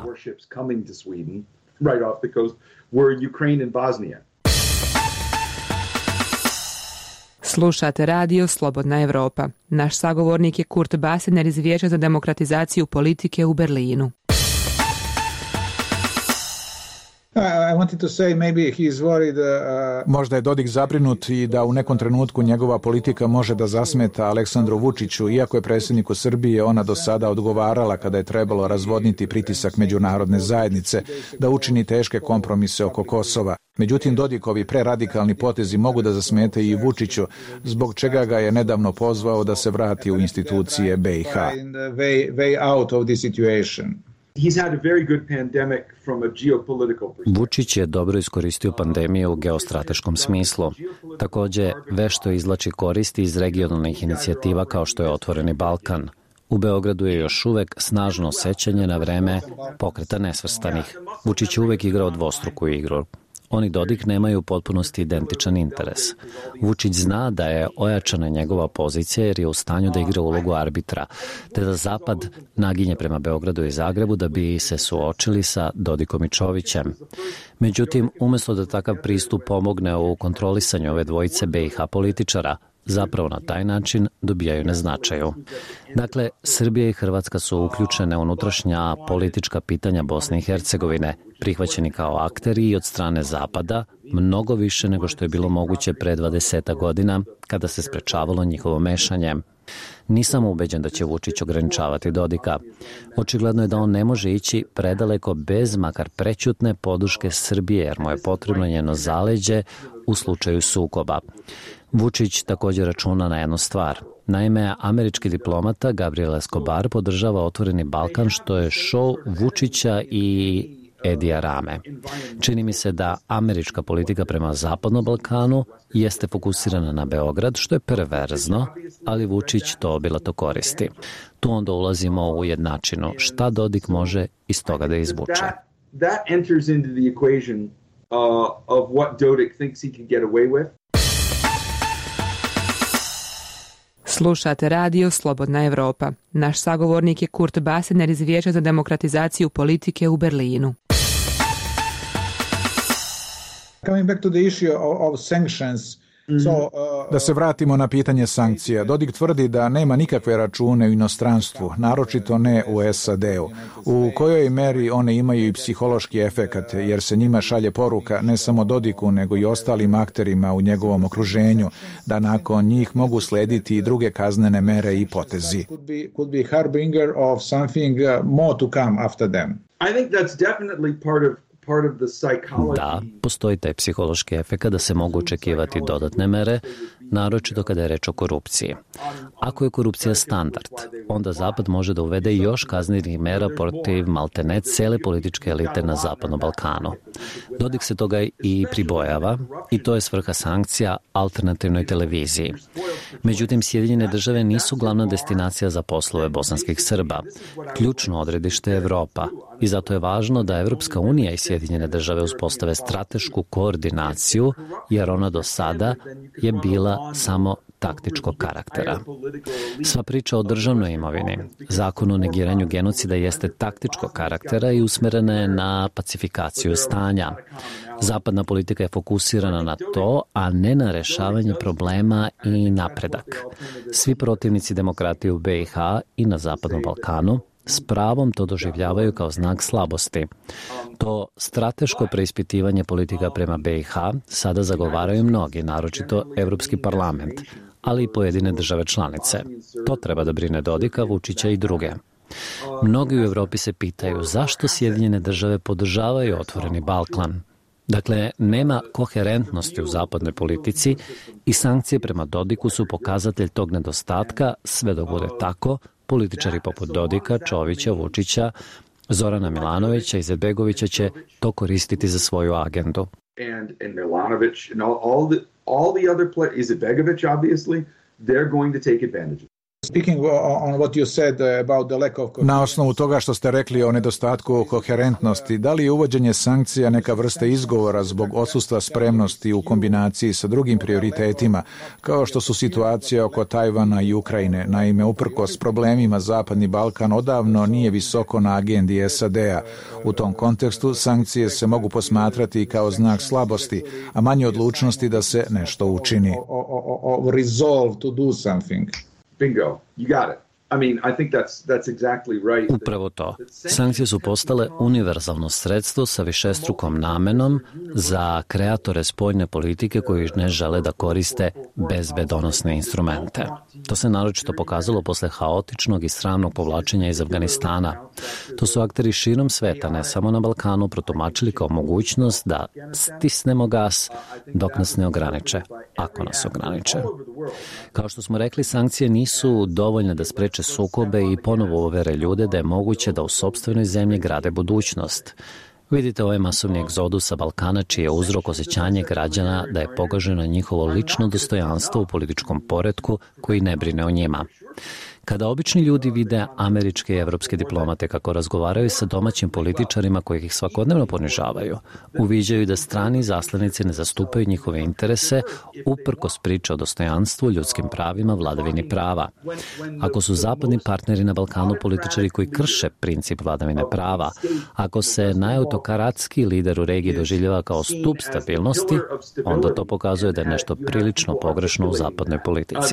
Slušate radio Slobodna Evropa. Naš sagovornik je Kurt Basener iz Vijeća za demokratizaciju politike u Berlinu. Možda je Dodik zabrinut i da u nekom trenutku njegova politika može da zasmeta Aleksandru Vučiću, iako je predsjedniku Srbije ona do sada odgovarala kada je trebalo razvodniti pritisak međunarodne zajednice da učini teške kompromise oko Kosova. Međutim, Dodikovi preradikalni potezi mogu da zasmete i Vučiću, zbog čega ga je nedavno pozvao da se vrati u institucije BiH. Vučić je dobro iskoristio pandemiju u geostrateškom smislu. Također, vešto izvlači koristi iz regionalnih inicijativa kao što je Otvoreni Balkan. U Beogradu je još uvek snažno sećanje na vreme Pokreta nesvrstanih. Vučić je uvek igrao dvostruku igru. On i Dodik nemaju u potpunosti identičan interes. Vučić zna da je ojačana njegova pozicija jer je u stanju da igra ulogu arbitra, te da Zapad naginje prema Beogradu i Zagrebu da bi se suočili sa Dodikom i Čovićem. Međutim, umjesto da takav pristup pomogne u kontrolisanju ove dvojice BiH političara, zapravo na taj način dobijaju na značaju. Dakle, Srbija i Hrvatska su uključene u unutrašnja politička pitanja Bosne i Hercegovine, prihvaćeni kao akteri i od strane Zapada, mnogo više nego što je bilo moguće pre 20 godina kada se sprečavalo njihovo mešanje. Nisam ubeđen da će Vučić ograničavati Dodika. Očigledno je da on ne može ići predaleko bez makar prećutne podrške Srbije, jer mu je potrebno njeno zaleđe u slučaju sukoba. Vučić također računa na jednu stvar. Naime, američki diplomata Gabriel Escobar podržava Otvoreni Balkan, što je šou Vučića i Edija Rame. Čini mi se da američka politika prema Zapadnom Balkanu jeste fokusirana na Beograd, što je perverzno, ali Vučić to obilato koristi. Tu onda ulazimo u jednačinu. Šta Dodik može iz toga da izvuče? That enters into the equation of what Dodik thinks he can get away with. Slušate radio Slobodna Evropa. Naš sagovornik je Kurt Basener iz Vijeća za demokratizaciju politike u Berlinu. Coming back to the issue of sanctions, da se vratimo na pitanje sankcija. Dodik tvrdi da nema nikakve račune u inostranstvu, naročito ne u SAD-u. U kojoj meri one imaju i psihološki efekat, jer se njima šalje poruka ne samo Dodiku, nego i ostalim akterima u njegovom okruženju, da nakon njih mogu slediti i druge kaznene mere i potezi. Could be harbinger of something more to come after them. I think that's definitely Da, postoji taj psihološki efekt da se mogu očekivati dodatne mere, naročito kada je reč o korupciji. Ako je korupcija standard, onda Zapad može da uvede još kaznenih mera protiv maltene cele političke elite na Zapadnom Balkanu. Dodik se toga i pribojava i to je svrha sankcija alternativnoj televiziji. Međutim, Sjedinjene države nisu glavna destinacija za poslove bosanskih Srba. Ključno odredište je Evropa i zato je važno da Evropska unija i Sjedinjene države uspostave stratešku koordinaciju, jer ona do sada je bila samo taktičkog karaktera. Sva priča o državnoj imovini, zakon o negiranju genocida jeste taktičkog karaktera i usmerena je na pacifikaciju stanja. Zapadna politika je fokusirana na to, a ne na rešavanje problema i napredak. Svi protivnici demokratije u BiH i na Zapadnom Balkanu s pravom to doživljavaju kao znak slabosti. To strateško preispitivanje politika prema BiH sada zagovaraju mnogi, naročito Evropski parlament, ali i pojedine države članice. To treba da brine Dodika, Vučića i druge. Mnogi u Evropi se pitaju zašto Sjedinjene države podržavaju otvoreni Balkan. Dakle, nema koherentnosti u zapadnoj politici i sankcije prema Dodiku su pokazatelj tog nedostatka. Sve dok bude tako, političari poput Dodika, Čovića, Vučića, Zorana Milanovića i Izetbegovića će to koristiti za svoju agendu. And Milanović and all the other players, Izetbegović obviously, they're going to take advantage. Na osnovu toga što ste rekli o nedostatku koherentnosti, da li je uvođenje sankcija neka vrsta izgovora zbog odsustva spremnosti u kombinaciji sa drugim prioritetima, kao što su situacija oko Tajvana i Ukrajine? Naime, uprkos problemima Zapadni Balkan odavno nije visoko na agendi SAD-a. U tom kontekstu sankcije se mogu posmatrati kao znak slabosti, a manje odlučnosti da se nešto učini. Resolve to do something. Bingo, you got it. I mean, I think that's exactly right. Upravo to. Sankcije su postale univerzalno sredstvo sa višestrukom namenom za kreatore spoljne politike koji ne žele da koriste bezbedonosne instrumente. To se naročito pokazalo posle haotičnog i sramnog povlačenja iz Afganistana. To su akteri širom sveta, ne samo na Balkanu, protumačili kao mogućnost da stisnemo gas dok nas ne ograniče, ako nas ograniče. Kao što smo rekli, sankcije nisu dovoljne da spreče sukobe i ponovo uvere ljude da je moguće da u sopstvenoj zemlji grade budućnost. Vidite ovaj masovni egzodus sa Balkana, čiji je uzrok osjećanje građana da je pogaženo njihovo lično dostojanstvo u političkom poretku koji ne brine o njima. Kada obični ljudi vide američke i evropske diplomate kako razgovaraju sa domaćim političarima koji ih svakodnevno ponižavaju, uviđaju da strani zaslanici ne zastupaju njihove interese uprkos priče o dostojanstvu, ljudskim pravima, vladavini prava. Ako su zapadni partneri na Balkanu političari koji krše princip vladavine prava, ako se najautokratski lider u regiji doživljava kao stup stabilnosti, onda to pokazuje da je nešto prilično pogrešno u zapadnoj politici.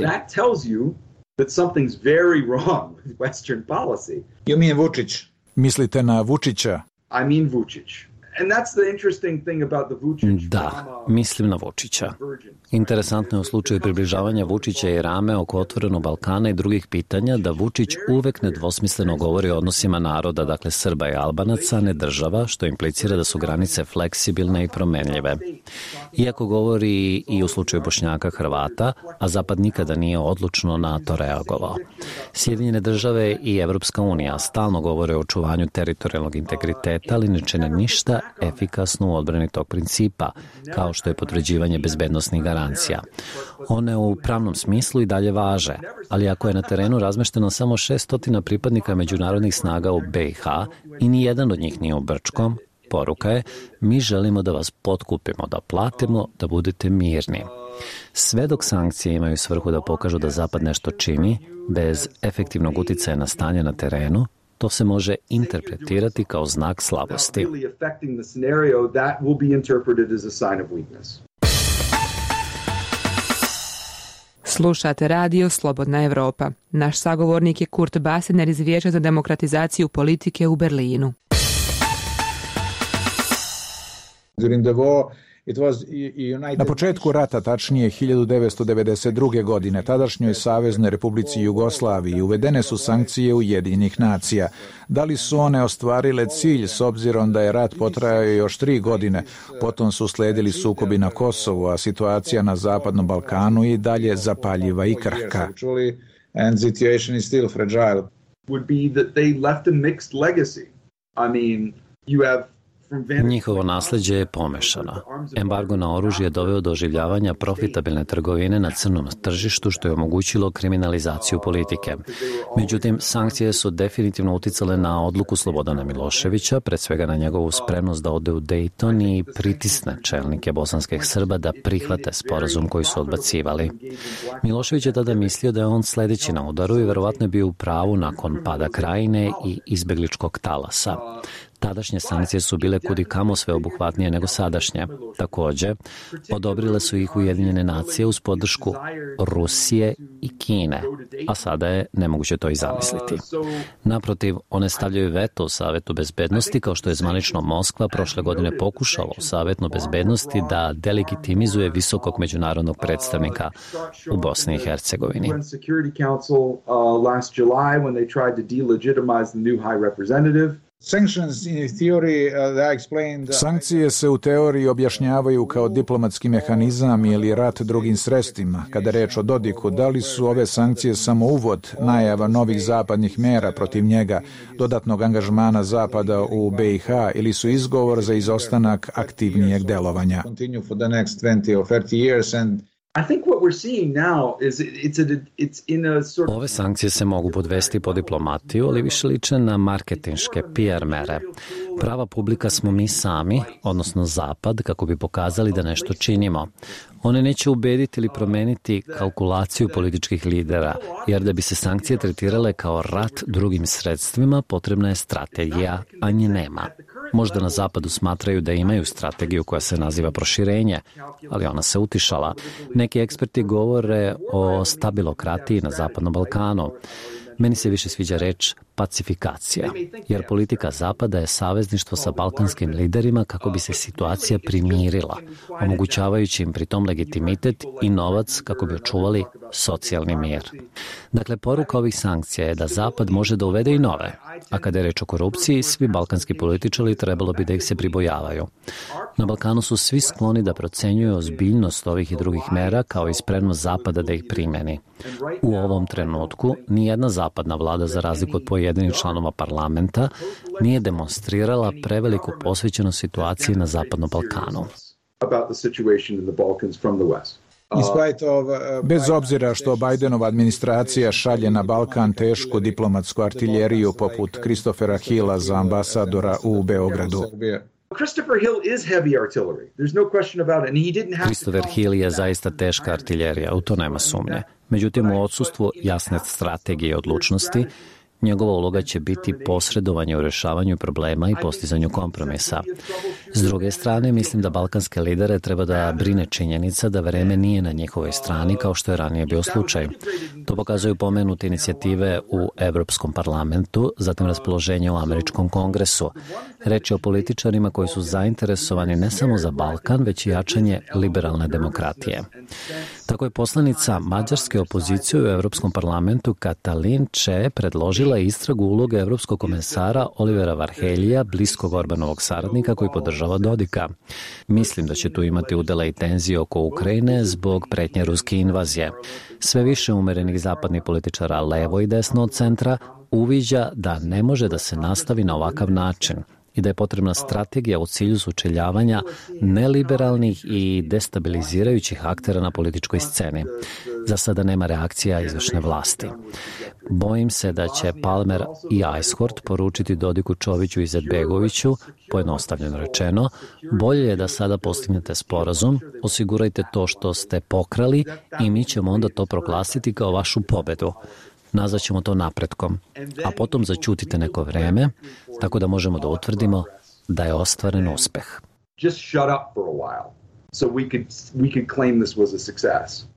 That something's very wrong with Western policy. You mean Vučić? Mislite na Vučića? I mean Vučić. And that's the interesting thing about the Vučić. Da, mislim na Vučića. Interesantno je u slučaju približavanja Vučića i Rame oko otvorenog Balkana i drugih pitanja da Vučić uvek nedvosmisleno govori o odnosima naroda, dakle Srba i Albanaca, ne država, što implicira da su granice fleksibilne i promenljive. Iako govori i u slučaju Bošnjaka, Hrvata, a Zapad nikada nije odlučno na to reagovao. Sjedinjene države i Evropska unija stalno govore o očuvanju teritorijalnog integriteta, ali ne čine ništa efikasno u odbrani tog principa, kao što je potvrđivanje bezbednosnih garancija. One u pravnom smislu i dalje važe, ali ako je na terenu razmešteno samo 600 pripadnika međunarodnih snaga u BiH i ni jedan od njih nije u Brčkom, poruka je: mi želimo da vas potkupimo, da platimo, da budete mirni. Sve dok sankcije imaju svrhu da pokažu da Zapad nešto čini, bez efektivnog uticaja na stanje na terenu, to se može interpretirati kao znak slabosti. Slušate radio Slobodna Evropa. Naš sagovornik je Kurt Basener iz Vijeća za demokratizaciju politike u Berlinu. During the war, Na početku rata, tačnije 1992. godine, tadašnjoj Saveznoj Republici Jugoslaviji uvedene su sankcije Ujedinjenih nacija. Da li su one ostvarile cilj s obzirom da je rat potrajao još 3 godine, potom su sledili sukobi na Kosovu, a situacija na Zapadnom Balkanu i dalje zapaljiva i krhka. And situation is still fragile. Would be that they left a mixed legacy. I mean, you have Njihovo nasljeđe je pomešano. Embargo na oružje doveo do oživljavanja profitabilne trgovine na crnom tržištu, što je omogućilo kriminalizaciju politike. Međutim, sankcije su definitivno uticale na odluku Slobodana Miloševića, pred svega na njegovu spremnost da ode u Dejton i pritisne čelnike bosanskih Srba da prihvate sporazum koji su odbacivali. Milošević je tada mislio da je on sledeći na udaru i verovatno je bio u pravu nakon pada Krajine i izbegličkog talasa. Tadašnje sankcije su bile kudikamo sveobuhvatnije nego sadašnje. Također, odobrile su ih Ujedinjene nacije uz podršku Rusije i Kine, a sada je nemoguće to i zamisliti. Naprotiv, one stavljaju veto u Savetu bezbednosti, kao što je zvanično Moskva prošle godine pokušala u Savetu bezbednosti da delegitimizuje visokog međunarodnog predstavnika u Bosni i Hercegovini. Sankcije se u teoriji objašnjavaju kao diplomatski mehanizam ili rat drugim sredstvima. Kada je reč o Dodiku, da li su ove sankcije samo uvod, najava novih zapadnih mera protiv njega, dodatnog angažmana Zapada u BiH ili su izgovor za izostanak aktivnijeg delovanja? Ove sankcije se mogu podvesti pod diplomatiju, ali više liče na marketinške PR mere. Prava publika smo mi sami, odnosno Zapad, kako bi pokazali da nešto činimo. One neće ubediti ili promeniti kalkulaciju političkih lidera, jer da bi se sankcije tretirale kao rat drugim sredstvima, potrebna je strategija, a nje nema. Možda na Zapadu smatraju da imaju strategiju koja se naziva proširenje, ali ona se utišala. Neki eksperti govore o stabilokratiji na Zapadnom Balkanu. Meni se više sviđa reč pacifikacija, jer politika Zapada je savezništvo sa balkanskim liderima kako bi se situacija primirila, omogućavajući im pritom legitimitet i novac kako bi očuvali socijalni mir. Dakle, poruka ovih sankcija je da Zapad može da uvede i nove, a kada je reč o korupciji, svi balkanski političari trebalo bi da ih se pribojavaju. Na Balkanu su svi skloni da procenjuju ozbiljnost ovih i drugih mera kao i spremnost Zapada da ih primeni. U ovom trenutku nijedna zapadna vlada, za razliku od pojedinih članova parlamenta, nije demonstrirala preveliku posvećenost situaciji na Zapadnom Balkanu. Bez obzira što Bidenova administracija šalje na Balkan tešku diplomatsku artiljeriju poput Christophera Hilla za ambasadora u Beogradu. Christopher Hill je zaista teška artiljerija, u to nema sumnje. Međutim, u odsustvu jasne strategije i odlučnosti, njegova uloga će biti posredovanje u rješavanju problema i postizanju kompromisa. S druge strane, mislim da balkanske lidere treba da brine činjenica da vreme nije na njihovoj strani kao što je ranije bio slučaj. To pokazuju pomenute inicijative u Evropskom parlamentu, zatim raspoloženje u Američkom kongresu. Reč je o političarima koji su zainteresovani ne samo za Balkan, već i jačanje liberalne demokratije. Tako je poslanica mađarske opozicije u Evropskom parlamentu Katalin Če predložila istragu uloge evropskog komesara Olivera Varheljija, bliskog Orbanovog saradnika koji podržava Dodika. Mislim da će tu imati udela i tenzije oko Ukrajine zbog pretnje ruske invazije. Sve više umerenih zapadnih političara levo i desno od centra uviđa da ne može da se nastavi na ovakav način i da je potrebna strategija u cilju sučeljavanja neliberalnih i destabilizirajućih aktera na političkoj sceni. Za sada nema reakcija izvršne vlasti. Bojim se da će Palmer i Ajshort poručiti Dodiku, Čoviću i Izetbegoviću, pojednostavljeno rečeno, bolje je da sada postignete sporazum, osigurajte to što ste pokrali i mi ćemo onda to proglasiti kao vašu pobedu. Nazvaćemo to napretkom, a potom zaćutite neko vreme, tako da možemo da utvrdimo da je ostvaren uspeh. Just shut up for a while, so we could claim this was a success.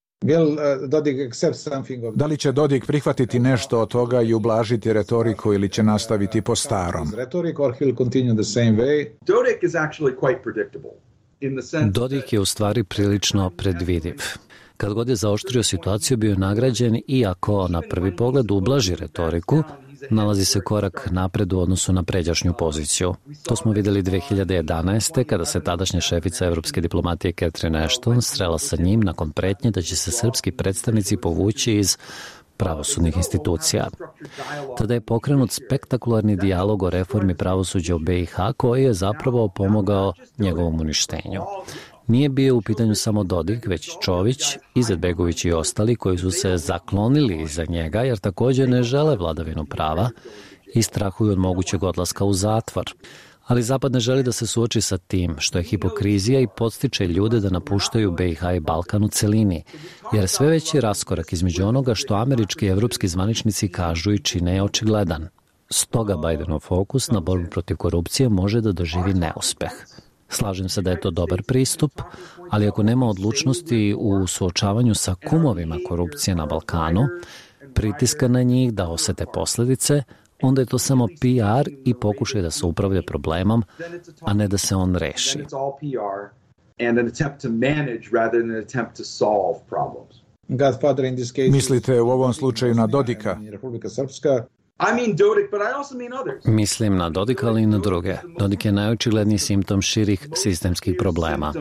Da li će Dodik prihvatiti nešto od toga i ublažiti retoriku ili će nastaviti po starom? Dodik is actually quite predictable. Dodik je u stvari prilično predvidiv. Kad god je zaoštrio situaciju, bio je nagrađen, iako na prvi pogled ublaži retoriku, nalazi se korak napred u odnosu na pređašnju poziciju. To smo vidjeli 2011. kada se tadašnja šefica evropske diplomatije Catherine Ashton srela sa njim nakon pretnje da će se srpski predstavnici povući iz pravosudnih institucija. Tada je pokrenut spektakularni dijalog o reformi pravosuđa u BiH koji je zapravo pomogao njegovom uništenju. Nije bio u pitanju samo Dodik, već Čović, Izetbegović i ostali koji su se zaklonili iza njega jer također ne žele vladavinu prava i strahuju od mogućeg odlaska u zatvor. Ali Zapad ne želi da se suoči sa tim, što je hipokrizija i podstiče ljude da napuštaju BiH i Balkan u celini, jer sve veći raskorak između onoga što američki i evropski zvaničnici kažu i čine je očigledan. Stoga Bidenov fokus na borbu protiv korupcije može da doživi neuspeh. Slažem se da je to dobar pristup, ali ako nema odlučnosti u suočavanju sa kumovima korupcije na Balkanu, pritiska na njih da osete posljedice, onda je to samo PR i pokušaj da se upravlja problemom, a ne da se on reši. Mislite u ovom slučaju na Dodika? Mislim na Dodika, ali i na druge. Dodik je najočigledniji simptom širih sistemskih problema.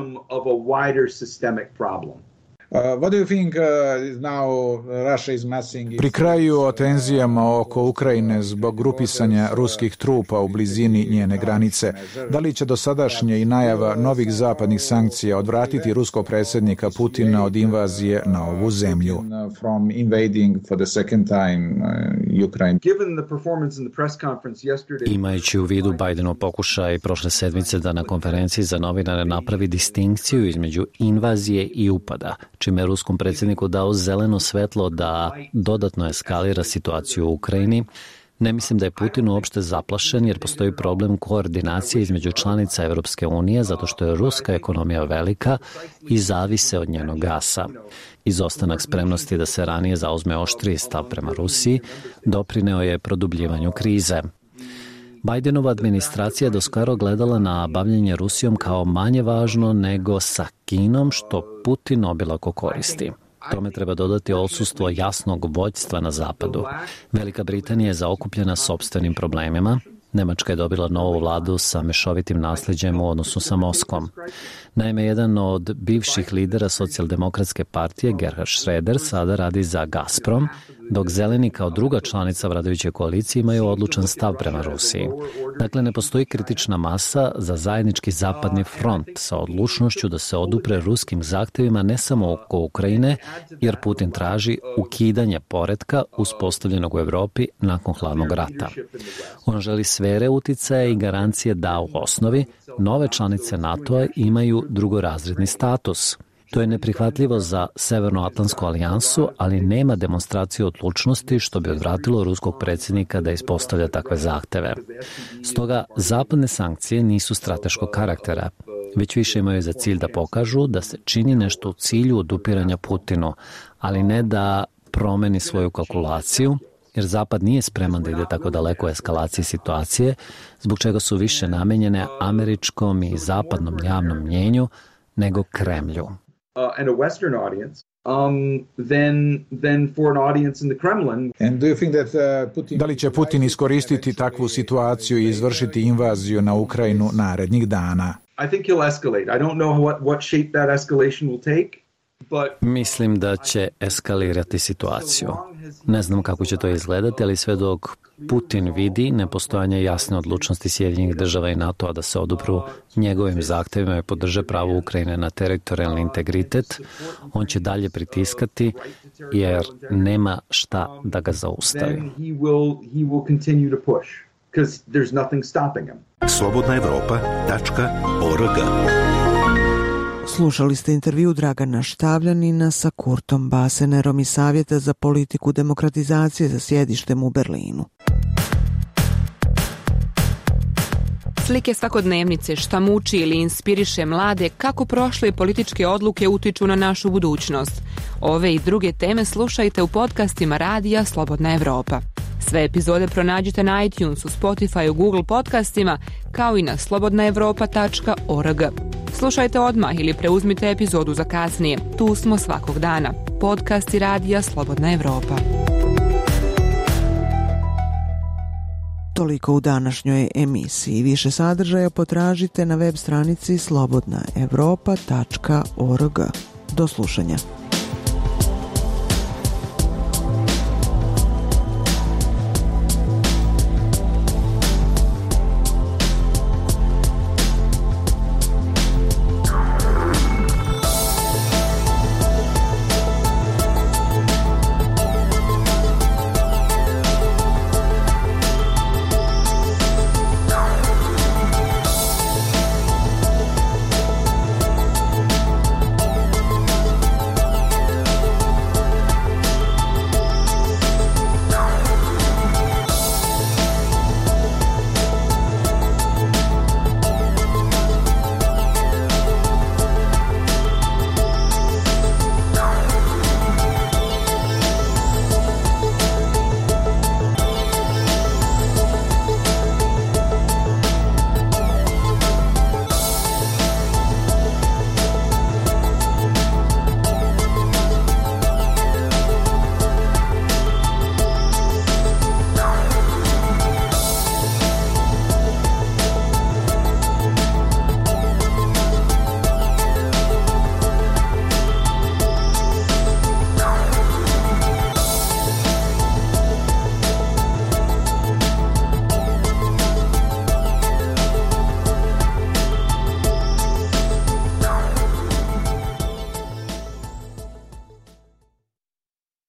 Pri kraju o tenzijama oko Ukrajine zbog grupisanja ruskih trupa u blizini njene granice, da li će dosadašnje i najava novih zapadnih sankcija odvratiti ruskog predsjednika Putina od invazije na ovu zemlju? Imajući u vidu Bidenov pokušaj prošle sedmice da na konferenciji za novinare napravi distinkciju između invazije i upada, čime je ruskom predsjedniku dao zeleno svetlo da dodatno eskalira situaciju u Ukrajini, ne mislim da je Putin uopšte zaplašen jer postoji problem koordinacije između članica Evropske unije zato što je ruska ekonomija velika i zavise od njenog gasa. Izostanak spremnosti da se ranije zauzme oštriji stav prema Rusiji doprineo je produbljivanju krize. Bidenova administracija je doskoro gledala na bavljenje Rusijom kao manje važno nego sa Kinom, što Putin obilako koristi. Tome treba dodati odsustvo jasnog vođstva na zapadu. Velika Britanija je zaokupljena sopstvenim problemima. Nemačka je dobila novu vladu sa mešovitim nasljeđem u odnosu sa Moskvom. Naime, jedan od bivših lidera socijaldemokratske partije, Gerhard Schröder, sada radi za Gazprom, dok zeleni kao druga članica vladajuće koalicije imaju odlučan stav prema Rusiji. Dakle, ne postoji kritična masa za zajednički zapadni front sa odlučnošću da se odupre ruskim zahtjevima ne samo oko Ukrajine, jer Putin traži ukidanje poretka uspostavljenog u Europi nakon hladnog rata. On želi sfere uticaja i garancije da u osnovi nove članice NATO-a imaju drugorazredni status. To je neprihvatljivo za Severnoatlantsku alijansu, ali nema demonstracije odlučnosti što bi odvratilo ruskog predsjednika da ispostavlja takve zahteve. Stoga, zapadne sankcije nisu strateškog karaktera, već više imaju za cilj da pokažu da se čini nešto u cilju odupiranja Putinu, ali ne da promeni svoju kalkulaciju, jer Zapad nije spreman da ide tako daleko u eskalaciji situacije, zbog čega su više namenjene američkom i zapadnom javnom mnjenju nego Kremlju. And a Western audience, than for an audience in the Kremlin. And do you think that Da li će Putin iskoristiti takvu situaciju i izvršiti invaziju na Ukrajinu narednih dana? I think he'll escalate. I don't know what shape that escalation will take. Mislim da će eskalirati situaciju. Ne znam kako će to izgledati, ali sve dok Putin vidi nepostojanje jasne odlučnosti Sjedinjenih država i NATO-a da se odupru njegovim zahtjevima i podrže pravo Ukrajine na teritorijalni integritet, on će dalje pritiskati jer nema šta da ga zaustavi. slobodnaevropa.org. Slušali ste intervju Dragana Štavljanina sa Kurtom Basenerom iz Savjeta za politiku demokratizacije za sjedištem u Berlinu. Slike svakodnevnice, šta muči ili inspiriše mlade, kako prošle političke odluke utiču na našu budućnost. Ove i druge teme slušajte u podcastima Radija Slobodna Evropa. Sve epizode pronađite na iTunesu, Spotify, Google podcastima, kao i na slobodnaevropa.org. Slušajte odmah ili preuzmite epizodu za kasnije. Tu smo svakog dana. Podcast i radija Slobodna Evropa. Toliko u današnjoj emisiji. Više sadržaja potražite na web stranici slobodnaevropa.org. Do slušanja.